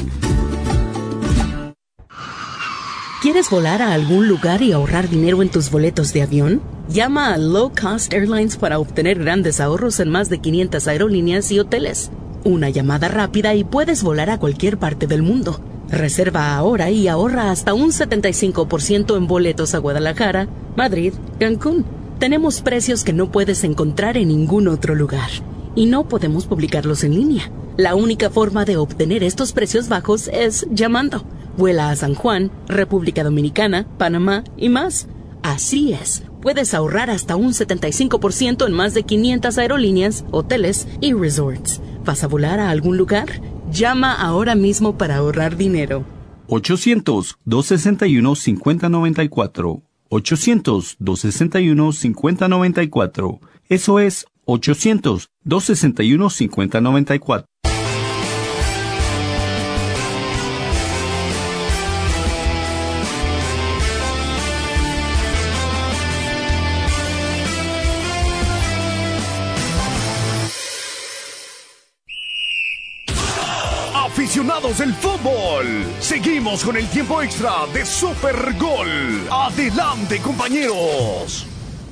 ¿Quieres volar a algún lugar y ahorrar dinero en tus boletos de avión? Llama a Low Cost Airlines para obtener grandes ahorros en más de quinientas aerolíneas y hoteles. Una llamada rápida y puedes volar a cualquier parte del mundo. Reserva ahora y ahorra hasta un setenta y cinco por ciento en boletos a Guadalajara, Madrid, Cancún. Tenemos precios que no puedes encontrar en ningún otro lugar. y no podemos publicarlos en línea. La única forma de obtener estos precios bajos es llamando. Vuela a San Juan, República Dominicana, Panamá y más. Así es, puedes ahorrar hasta un setenta y cinco por ciento en más de quinientas aerolíneas, hoteles y resorts. ¿Vas a volar a algún lugar? Llama ahora mismo para ahorrar dinero. ochocientos, doscientos sesenta y uno, cincuenta noventa y cuatro. ochocientos, doscientos sesenta y uno, cincuenta noventa y cuatro. Eso es ochocientos, doscientos sesenta y uno, cincuenta noventa y cuatro. Aficionados del fútbol, seguimos con el tiempo extra de Super Gol. Adelante, compañeros.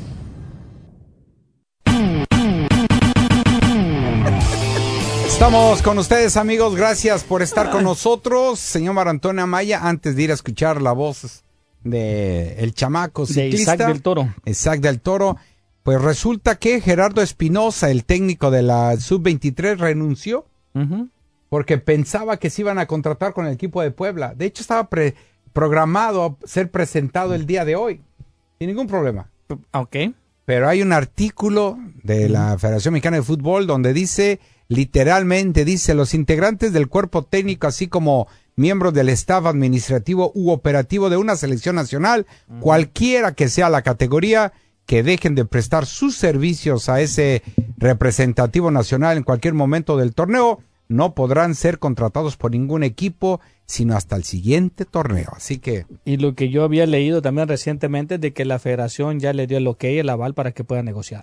Estamos con ustedes, amigos. Gracias por estar con nosotros. Señor Marantonio Amaya, antes de ir a escuchar la voz de el chamaco ciclista, de Isaac del Toro. Isaac del Toro, pues resulta que Gerardo Espinosa, el técnico de la sub veintitrés, renunció. Uh-huh. Porque pensaba que se iban a contratar con el equipo de Puebla. De hecho, estaba pre programado a ser presentado el día de hoy. Sin ningún problema. Ok. Pero hay un artículo de la Federación Mexicana de Fútbol donde dice, literalmente dice, los integrantes del cuerpo técnico, así como miembros del staff administrativo u operativo de una selección nacional, uh-huh. cualquiera que sea la categoría, que dejen de prestar sus servicios a ese representativo nacional en cualquier momento del torneo, no podrán ser contratados por ningún equipo, sino hasta el siguiente torneo. Así que... Y lo que yo había leído también recientemente es de que la federación ya le dio el ok, el aval para que pueda negociar.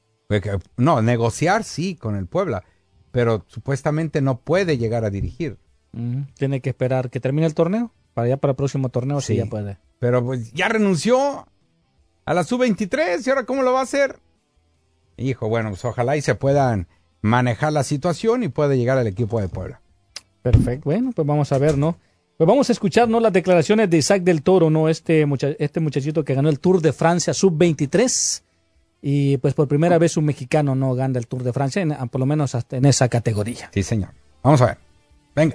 No, negociar sí con el Puebla, pero supuestamente no puede llegar a dirigir. Mm, tiene que esperar que termine el torneo, para ya para el próximo torneo sí, sí ya puede. Pero pues ya renunció a la sub veintitrés, ¿y ahora cómo lo va a hacer? Hijo, bueno, pues ojalá y se puedan manejar la situación y puede llegar al equipo de Puebla. Perfecto, bueno, pues vamos a ver, ¿no? Pues vamos a escuchar, ¿no?, las declaraciones de Isaac del Toro, ¿no? Este, mucha este muchachito que ganó el Tour de Francia sub veintitrés y pues por primera vez un mexicano no gana el Tour de Francia, en, por lo menos hasta en esa categoría. Sí, señor. Vamos a ver. Venga.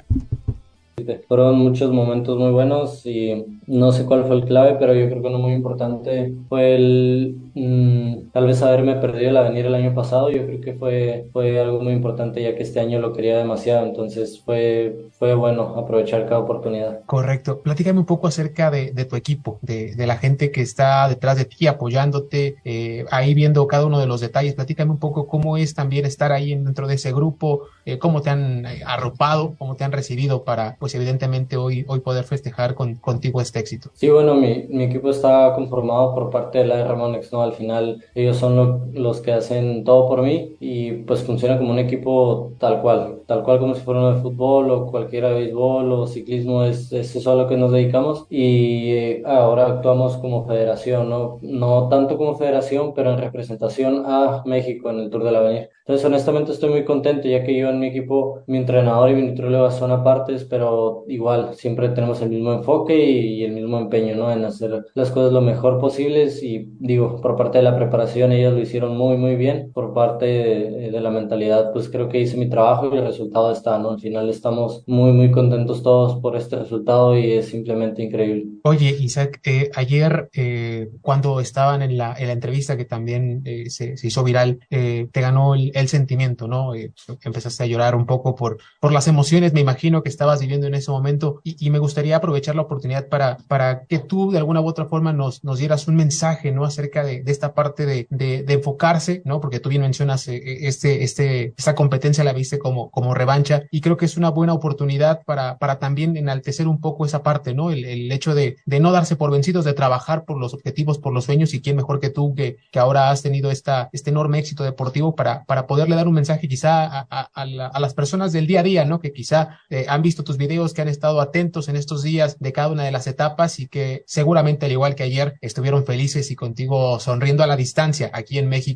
Fueron muchos momentos muy buenos y no sé cuál fue el clave, pero yo creo que uno muy importante fue el mmm, tal vez haberme perdido el Avenir el año pasado. Yo creo que fue, fue algo muy importante, ya que este año lo quería demasiado, entonces fue, fue bueno aprovechar cada oportunidad. Correcto. Platícame un poco acerca de, de tu equipo, de, de la gente que está detrás de ti apoyándote, eh, ahí viendo cada uno de los detalles. Platícame un poco cómo es también estar ahí dentro de ese grupo, eh, cómo te han arropado, cómo te han recibido para, pues evidentemente hoy, hoy poder festejar con, contigo este éxito. Sí, bueno, mi, mi equipo está conformado por parte de la de Ramonex, ¿no? Al final ellos son lo, los que hacen todo por mí y pues funciona como un equipo tal cual, tal cual como si fuera uno de fútbol o cualquiera de béisbol o ciclismo, es, es eso a lo que nos dedicamos y eh, ahora actuamos como federación, ¿no? No tanto como federación, pero en representación a México en el Tour del Avenir. Entonces, honestamente estoy muy contento, ya que yo en mi equipo, mi entrenador y mi nutriólogo son apartes, pero igual, siempre tenemos el mismo enfoque y, y el mismo empeño, ¿no?, en hacer las cosas lo mejor posibles. Y digo, por parte de la preparación ellos lo hicieron muy, muy bien. Por parte de, de la mentalidad, pues creo que hice mi trabajo y el resultado está, ¿no? Al final estamos muy, muy contentos todos por este resultado y es simplemente increíble. Oye, Isaac, eh, ayer eh, cuando estaban en la, en la entrevista que también eh, se, se hizo viral, eh, te ganó el el sentimiento, ¿no? Eh, empezaste a llorar un poco por, por las emociones, me imagino, que estabas viviendo en ese momento y, y me gustaría aprovechar la oportunidad para, para que tú de alguna u otra forma nos, nos dieras un mensaje, ¿no?, acerca de, de esta parte de, de, de enfocarse, ¿no? Porque tú bien mencionas eh, este, este, esta competencia la viste como, como revancha y creo que es una buena oportunidad para, para también enaltecer un poco esa parte, ¿no? El, el hecho de, de no darse por vencidos, de trabajar por los objetivos, por los sueños y quién mejor que tú que, que ahora has tenido esta, este enorme éxito deportivo para, para poderle dar un mensaje quizá a, a, a, la, a las personas del día a día, ¿no? Que quizá eh, han visto tus videos, que han estado atentos en estos días de cada una de las etapas y que seguramente al igual que ayer estuvieron felices y contigo sonriendo a la distancia aquí en México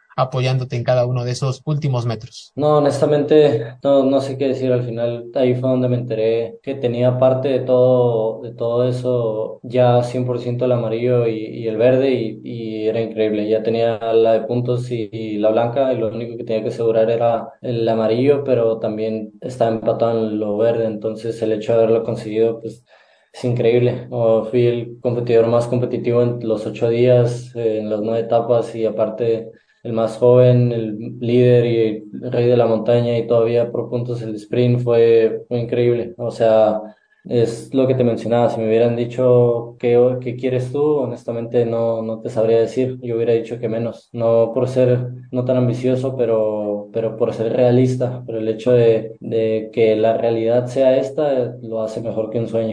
apoyándote en cada uno de esos últimos metros. No, honestamente, no, no sé qué decir. Al final, ahí fue donde me enteré que tenía parte de todo, de todo eso, ya cien por ciento el amarillo y, y el verde, y, y era increíble. Ya tenía la de puntos y, y la blanca, y lo único que tenía que asegurar era el amarillo, pero también estaba empatado en lo verde. Entonces, el hecho de haberlo conseguido, pues, es increíble. Oh, fui el competidor más competitivo en los ocho días, eh, en las nueve etapas, y aparte el más joven, el líder y el rey de la montaña, y todavía por puntos el sprint. Fue, fue increíble. O sea, es lo que te mencionaba. Si me hubieran dicho qué, qué quieres tú, honestamente no, no te sabría decir. Yo hubiera dicho que menos. No por ser no tan ambicioso, pero, pero por ser realista. Pero el hecho de, de que la realidad sea esta, lo hace mejor que un sueño.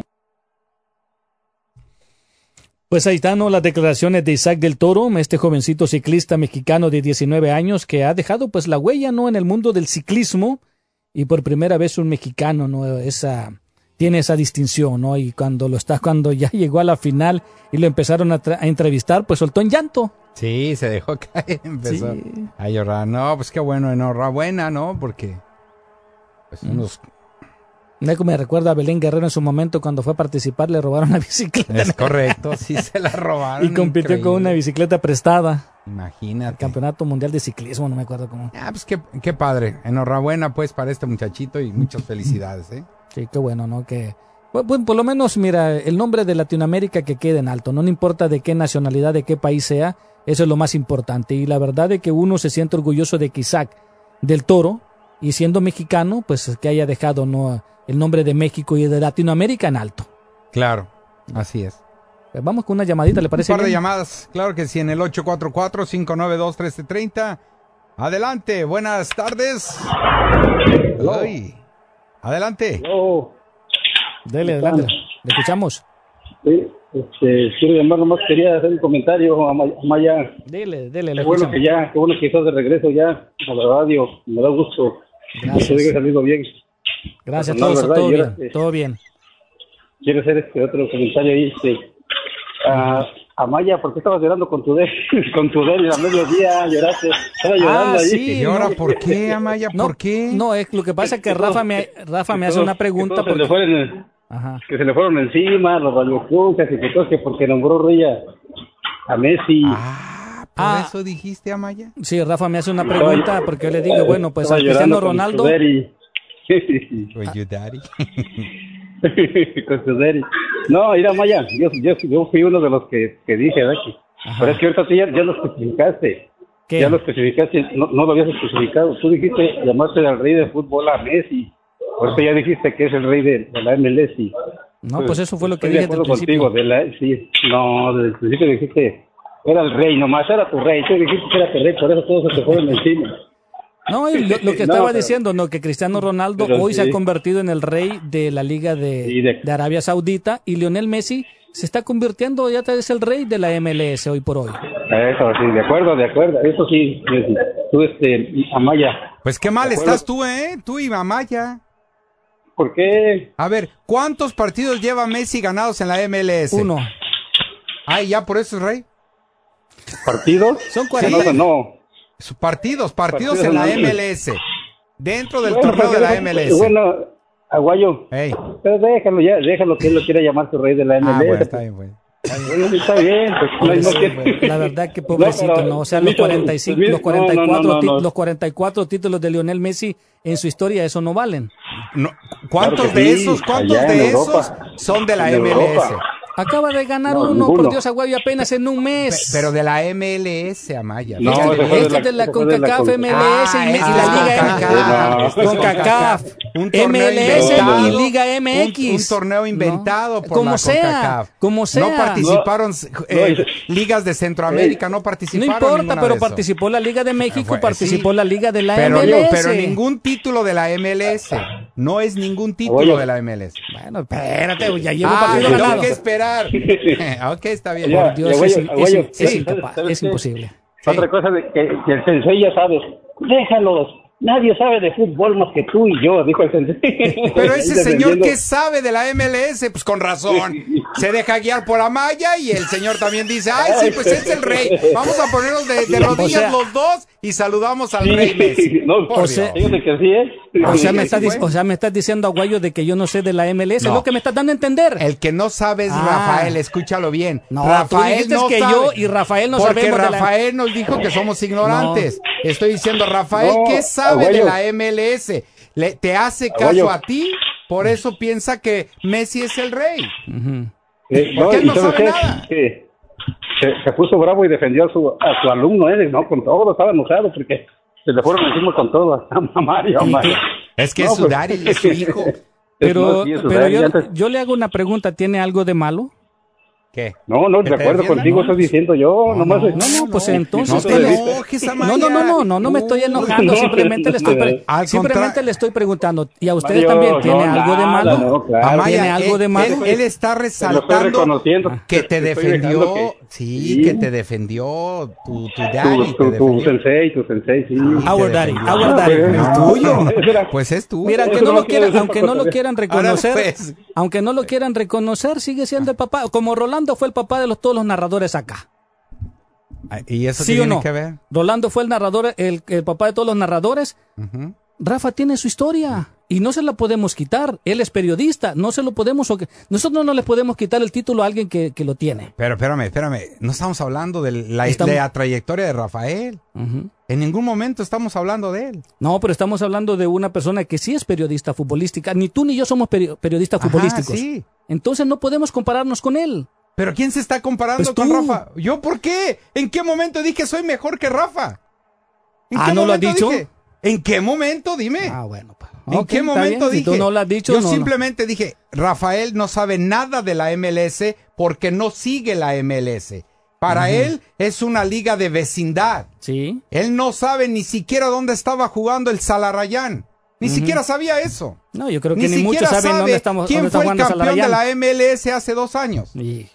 Pues ahí están, ¿no?, las declaraciones de Isaac del Toro, este jovencito ciclista mexicano de diecinueve años que ha dejado pues la huella, ¿no?, en el mundo del ciclismo, y por primera vez un mexicano, ¿no?, esa tiene esa distinción, ¿no? Y cuando lo está, cuando ya llegó a la final y lo empezaron a, a entrevistar, pues soltó en llanto. Sí, se dejó caer, empezó sí. a llorar. No, pues qué bueno, enhorabuena, ¿no? Porque pues mm. unos... Me recuerda a Belén Guerrero en su momento cuando fue a participar, le robaron la bicicleta. Es correcto, sí se la robaron. Y compitió increíble. Con una bicicleta prestada. Imagínate. El Campeonato Mundial de Ciclismo, no me acuerdo cómo. Ah, pues qué, qué padre. Enhorabuena pues para este muchachito y muchas felicidades, ¿eh? Sí, qué bueno, ¿no? Que bueno, por lo menos, mira, el nombre de Latinoamérica que quede en alto, no, no importa de qué nacionalidad, de qué país sea, eso es lo más importante. Y la verdad es que uno se siente orgulloso de que Isaac del Toro, y siendo mexicano, pues que haya dejado, ¿no?, el nombre de México y de Latinoamérica en alto. Claro, así es. Pues vamos con una llamadita, ¿le parece? Un par bien? de llamadas, claro que sí, en el ocho cuatro cuatro, cinco nueve dos, uno tres tres cero. Adelante, buenas tardes. Ay, adelante. Hello. Dele, adelante, le escuchamos. Sí, este, quiero llamar, nomás quería hacer un comentario a Maya. Dele, dele, le Qué bueno escuchamos. que ya, qué bueno que estás de regreso ya a la radio, me da gusto. Gracias. Que te diga salido bien. Gracias a Personal, todos, ¿verdad? todo Y bien, ahora, todo bien. Quiero hacer este otro comentario ahí, este, a, a Maya, ¿por qué estabas llorando con tu de, con tu de a mediodía? Lloraste, estaba llorando Ah, ahí. sí, ¿Y ahora no, por qué, Amaya? No, ¿Por qué? no, es lo que pasa es que Rafa me, Rafa me hace una pregunta. Que, todos se Porque... le fueron, Ajá. que se le fueron encima los radioescuchas y que todo, que porque nombró rey a, a Messi. Ah, ¿por Ah. eso dijiste, Amaya? Sí, Rafa me hace una pregunta porque yo le digo, bueno, pues Estaba al Cristiano llorando con Ronaldo... su daddy. With you, daddy. Con su daddy. No, mira, Maya, yo, yo, yo fui uno de los que, que dije, ¿verdad? Que, pero es que ahorita tú ya, ya lo especificaste. ¿Qué? Ya lo especificaste, no, no lo habías especificado. Tú dijiste, llamaste al rey de fútbol a Messi. Ahorita ya dijiste que es el rey de, de la M L S. No, pues eso fue lo que Estoy dije de desde el acuerdo principio. contigo, de la, sí, no, desde el principio dijiste, era el rey, nomás era tu rey. Tú dijiste que era tu rey, por eso todos se te fueron encima. No, y lo, lo que No, estaba pero- diciendo, no, que Cristiano Ronaldo pero hoy se sí. ha convertido en el rey de la Liga de, Sí, de- de Arabia Saudita, y Lionel Messi se está convirtiendo, ya es el rey de la M L S hoy por hoy. Eso, sí, de acuerdo, de acuerdo. Eso sí, sí, tú, este, Amaya. Pues qué mal ¿De acuerdo? estás tú, ¿eh? Tú y Amaya. ¿Por qué? A ver, ¿cuántos partidos lleva Messi ganados en la M L S? Uno. Ay, ¿ya por eso es rey? ¿Partidos? Son cuarenta. No, no. Su- Partidos, partidos Partidos en la en la- M L S. Dentro del Bueno, torneo de pero- la M L S. Bueno, Aguayo. Ey. Pero déjalo ya, déjalo que él lo quiera llamar su rey de la M L S. Ah, bueno, está bien, güey. Bueno, sí, está bien. Pues, no, Pues, no sí, quiere- güey, la verdad que pobrecito, No, pero, ¿no? O sea, los permiso, cuarenta y cinco, permiso, los cuarenta y cuatro, no, no, no, ti- no. los cuarenta y cuatro títulos de Lionel Messi en su historia, eso no valen. No, ¿Cuántos Claro que de sí, esos, cuántos allá en de Europa. esos son de la En M L S? Europa. Acaba de ganar No, uno, ninguno. por Dios, Aguayo, apenas en un mes. Pero de la M L S, Amaya. No, Fíjate. ese fue Este es de la ese fue de la CONCACAF, M L S Ah, y, y este la es Liga CONCACAF. No. Este es CONCACAF, Un torneo M L S inventado. y Liga M Un- X. Un, torneo inventado por Como la sea, CONCACAF. como sea. No participaron eh, No, ligas de Centroamérica, no No participaron importa, ninguna pero de eso. participó la Liga de México, Fue- participó sí. la Liga de la Pero, M L S. pero ningún título de la M L S. No es ningún título Oye. de la M L S. Bueno, espérate, ya llevo Ah, partido tengo ganado. que esperar. Ok, está bien. Ya, Por Dios, Aguayo, es, es- Aguayo, es sí, incapaz, ¿sabes es qué? imposible. Sí. Otra cosa de que, que el sensei ya sabes. Déjalos. Nadie sabe de fútbol más que tú y yo, dijo el sensei. Pero ese Ahí señor defendiendo. que sabe de la M L S, pues con razón, se deja guiar por Amaya y el señor también dice, ay, sí, pues es el rey, vamos a ponernos de, de rodillas O sea, los dos y saludamos al Sí, rey Messi. no, Por o sea, Dios. fíjate que sí, ¿eh? O sea, me Sí, estás, sí dic- fue. o sea, me estás diciendo, Aguayo, de que yo no sé de la M L S. No. Es lo que me estás dando a entender. El que no sabe es Ah. Rafael, escúchalo bien. No, Rafael tú dijiste no que sabe. yo y Rafael no Porque sabemos de la- Rafael nos dijo que somos ignorantes. Estoy diciendo, Rafael, No, ¿qué sabe de Aguayo. la M L S? Le, ¿Te hace caso Aguayo. a ti? Por eso piensa que Messi es el rey. Eh, Porque él ¿y no sabes sabe qué? nada. Que se, se puso bravo y defendió a su, a su alumno, ¿eh? No, con todo, estaba enojado porque se le fueron encima con todo a Mario. a Mario. Es que No, es su pues, daddy, es su hijo. Pero, no, sí, eso, pero ¿sabes? yo, Ya antes- yo le hago una pregunta. ¿Tiene algo de malo? ¿Qué? No, no, ¿Que de te acuerdo defienda? contigo, No. estoy diciendo yo, nomás. No, no, pues entonces... No te ¿qué le- enojes, Amaya. No, no, no, no, no, no me estoy enojando, No, simplemente le estoy, pre- al simplemente contra- le estoy preguntando. ¿Y a ustedes Mario, también tiene no, algo de nada, malo? no, claro. Amaya, ¿Tiene algo él, de malo? Él, él está Te lo estoy resaltando reconociendo. que te Te estoy defendió. dejando que- Sí, sí. que te defendió tu, tu daddy. Tu, te tu, tu defendió. sensei, tu sensei, sí. Our daddy, defendió. our daddy. El tuyo. Pues es tuyo. Mira, aunque Eso no no lo quiere quieran, decir aunque para no lo conocer. quieran Ahora, reconocer, pues. aunque no lo quieran reconocer, sigue siendo el papá. Como Rolando fue el papá de los, todos los narradores acá. ¿Y eso ¿Sí qué o tiene no? que ver? Rolando fue el narrador, el, el papá de todos los narradores. Ujú. Rafa tiene su historia y no se la podemos quitar. Él es periodista, no se lo podemos. Nosotros no le podemos quitar el título a alguien que, que lo tiene. Pero espérame, espérame. No estamos hablando de la, Estamos- de la trayectoria de Rafael. Ujú. En ningún momento estamos hablando de él. No, pero estamos hablando de una persona que sí es periodista futbolística. Ni tú ni yo somos peri- periodistas Ajá, futbolísticos. sí. Entonces no podemos compararnos con él. ¿Pero quién se está comparando Pues con tú. Rafa? ¿Yo por qué? ¿En qué momento dije soy mejor que Rafa? ¿En Ah, qué ¿no lo has momento dicho? dije? ¿En qué momento? Dime. Ah, bueno. pa. ¿En Ok, qué está momento bien. Si dije? tú no lo has dicho, Yo no, no. simplemente dije, Rafael no sabe nada de la M L S porque no sigue la M L S. Para Ujú. él es una liga de vecindad. Sí. Él no sabe ni siquiera dónde estaba jugando el Salarayán. Ni Ujú. siquiera sabía eso. No, yo creo que Ni ni, muchos siquiera saben sabe dónde estamos. quién dónde fue está el jugando campeón de Salarayán. la M L S hace dos años. Y,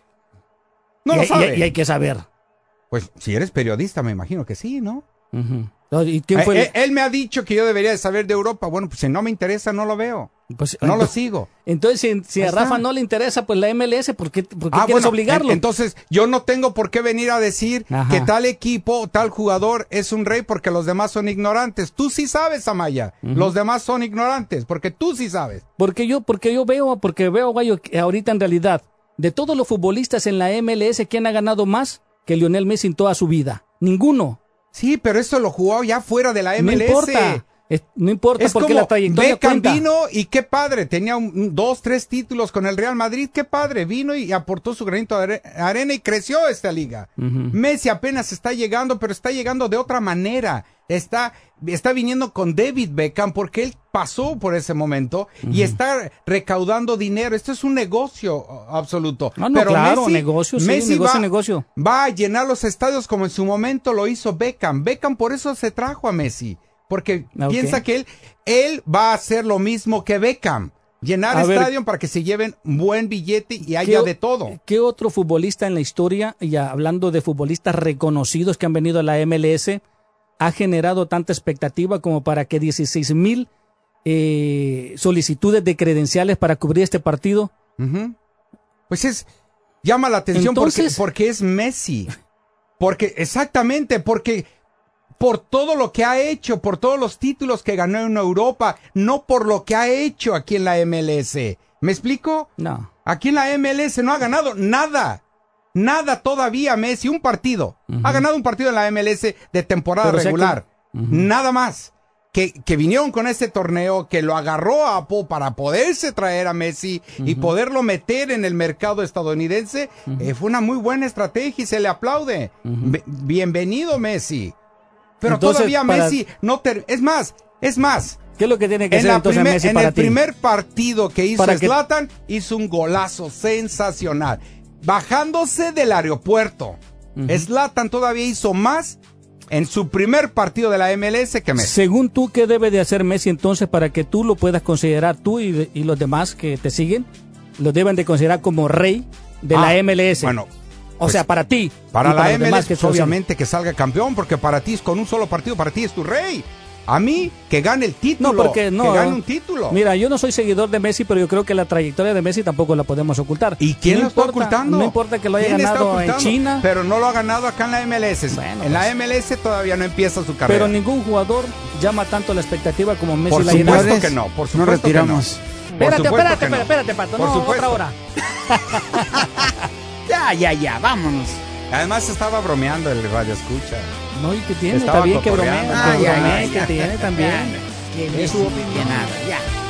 No y- lo y- sabe. y hay que saber. Pues si eres periodista, me imagino que sí, ¿no? Ujú. ¿Y quién Eh, fue? el- eh, él me ha dicho que yo debería de saber de Europa. Bueno, pues si no me interesa, no lo veo. Pues, No lo entonces- sigo. Entonces, si, si Ahí a está. Rafa no le interesa, pues la M L S, ¿por qué, por qué Ah, quieres bueno, obligarlo? en- entonces yo no tengo por qué venir a decir Ajá. que tal equipo, tal jugador es un rey porque los demás son ignorantes. Tú sí sabes, Amaya. Ujú. Los demás son ignorantes porque tú sí sabes. Porque yo, porque yo veo, porque veo, Gallo, que ahorita en realidad, de todos los futbolistas en la M L S, ¿quién ha ganado más que Lionel Messi en toda su vida? Ninguno. Sí, pero esto lo jugó ya fuera de la No M L S. importa. Es- no importa Es porque como la trayectoria Beckham cuenta. vino y qué padre, tenía un, un- dos, tres títulos con el Real Madrid, qué padre, vino y aportó su granito de are- arena y creció esta liga. Ujú. Messi apenas está llegando, pero está llegando de otra manera. Está, está viniendo con David Beckham porque él pasó por ese momento y está recaudando dinero. Esto es un negocio oh, absoluto. No, no, pero claro, Messi, negocio, sí, Messi negocio, va, negocio. va a llenar los estadios como en su momento lo hizo Beckham. Beckham por eso se trajo a Messi. Porque Ok. piensa que él, él va a hacer lo mismo que Beckham. Llenar A ver, estadio para que se lleven buen billete y haya ¿Qué- de todo. ¿Qué otro futbolista en la historia, ya hablando de futbolistas reconocidos que han venido a la M L S, ha generado tanta expectativa como para que dieciséis mil eh, solicitudes de credenciales para cubrir este partido? Ujú. Pues es, llama la atención Entonces- porque, porque es Messi. Porque, exactamente, porque por todo lo que ha hecho, por todos los títulos que ganó en Europa, no por lo que ha hecho aquí en la M L S. ¿Me explico? No. Aquí en la M L S no ha ganado nada. Nada todavía Messi, un partido. Ujú. Ha ganado un partido en la M L S de temporada Pero, o sea que- regular. Ujú. Nada más. Que, que vinieron con este torneo, que lo agarró a Apo para poderse traer a Messi y Ujú. poderlo meter en el mercado estadounidense, eh, fue una muy buena estrategia y se le aplaude. Be- bienvenido Messi. Pero Entonces, todavía para- Messi no ter- es más, es más. ¿Qué es lo que tiene que En, hacer la entonces primer- Messi en para el ti? primer partido que hizo Para que- Zlatan, hizo un golazo sensacional. Bajándose del aeropuerto. Zlatan todavía hizo más en su primer partido de la M L S que Messi. Según tú, ¿qué debe de hacer Messi entonces para que tú lo puedas considerar, tú y, y los demás que te siguen, lo deben de considerar como rey de Ah, la M L S? Bueno, o sea, para ti. para y la los M L demás S, que pues, te siguen. obviamente que salga campeón, porque para ti es con un solo partido, para ti es tu rey. A mí, que gane el título. No, porque no. Que gane un título. Mira, yo no soy seguidor de Messi, pero yo creo que la trayectoria de Messi tampoco la podemos ocultar. ¿Y quién no lo importa, está ocultando? No importa que lo haya ganado en China. Pero no lo ha ganado acá en la M L S. Bueno, en la M L S todavía no empieza su carrera. Pero ningún jugador llama tanto la expectativa como Messi. Por la supuesto llena. que no. Por supuesto nos retiramos. Que no. Espérate, espérate, no. espérate, Pato. Por No, supuesto. otra hora. Ya, ya, ya, vámonos. Además estaba bromeando el radio escucha. No, y que tiene, Estaba está bien que bromee, cotorreando. que Ah, ya, bromee, ya, que ya. tiene también. Que Es su opinión. nada, ya.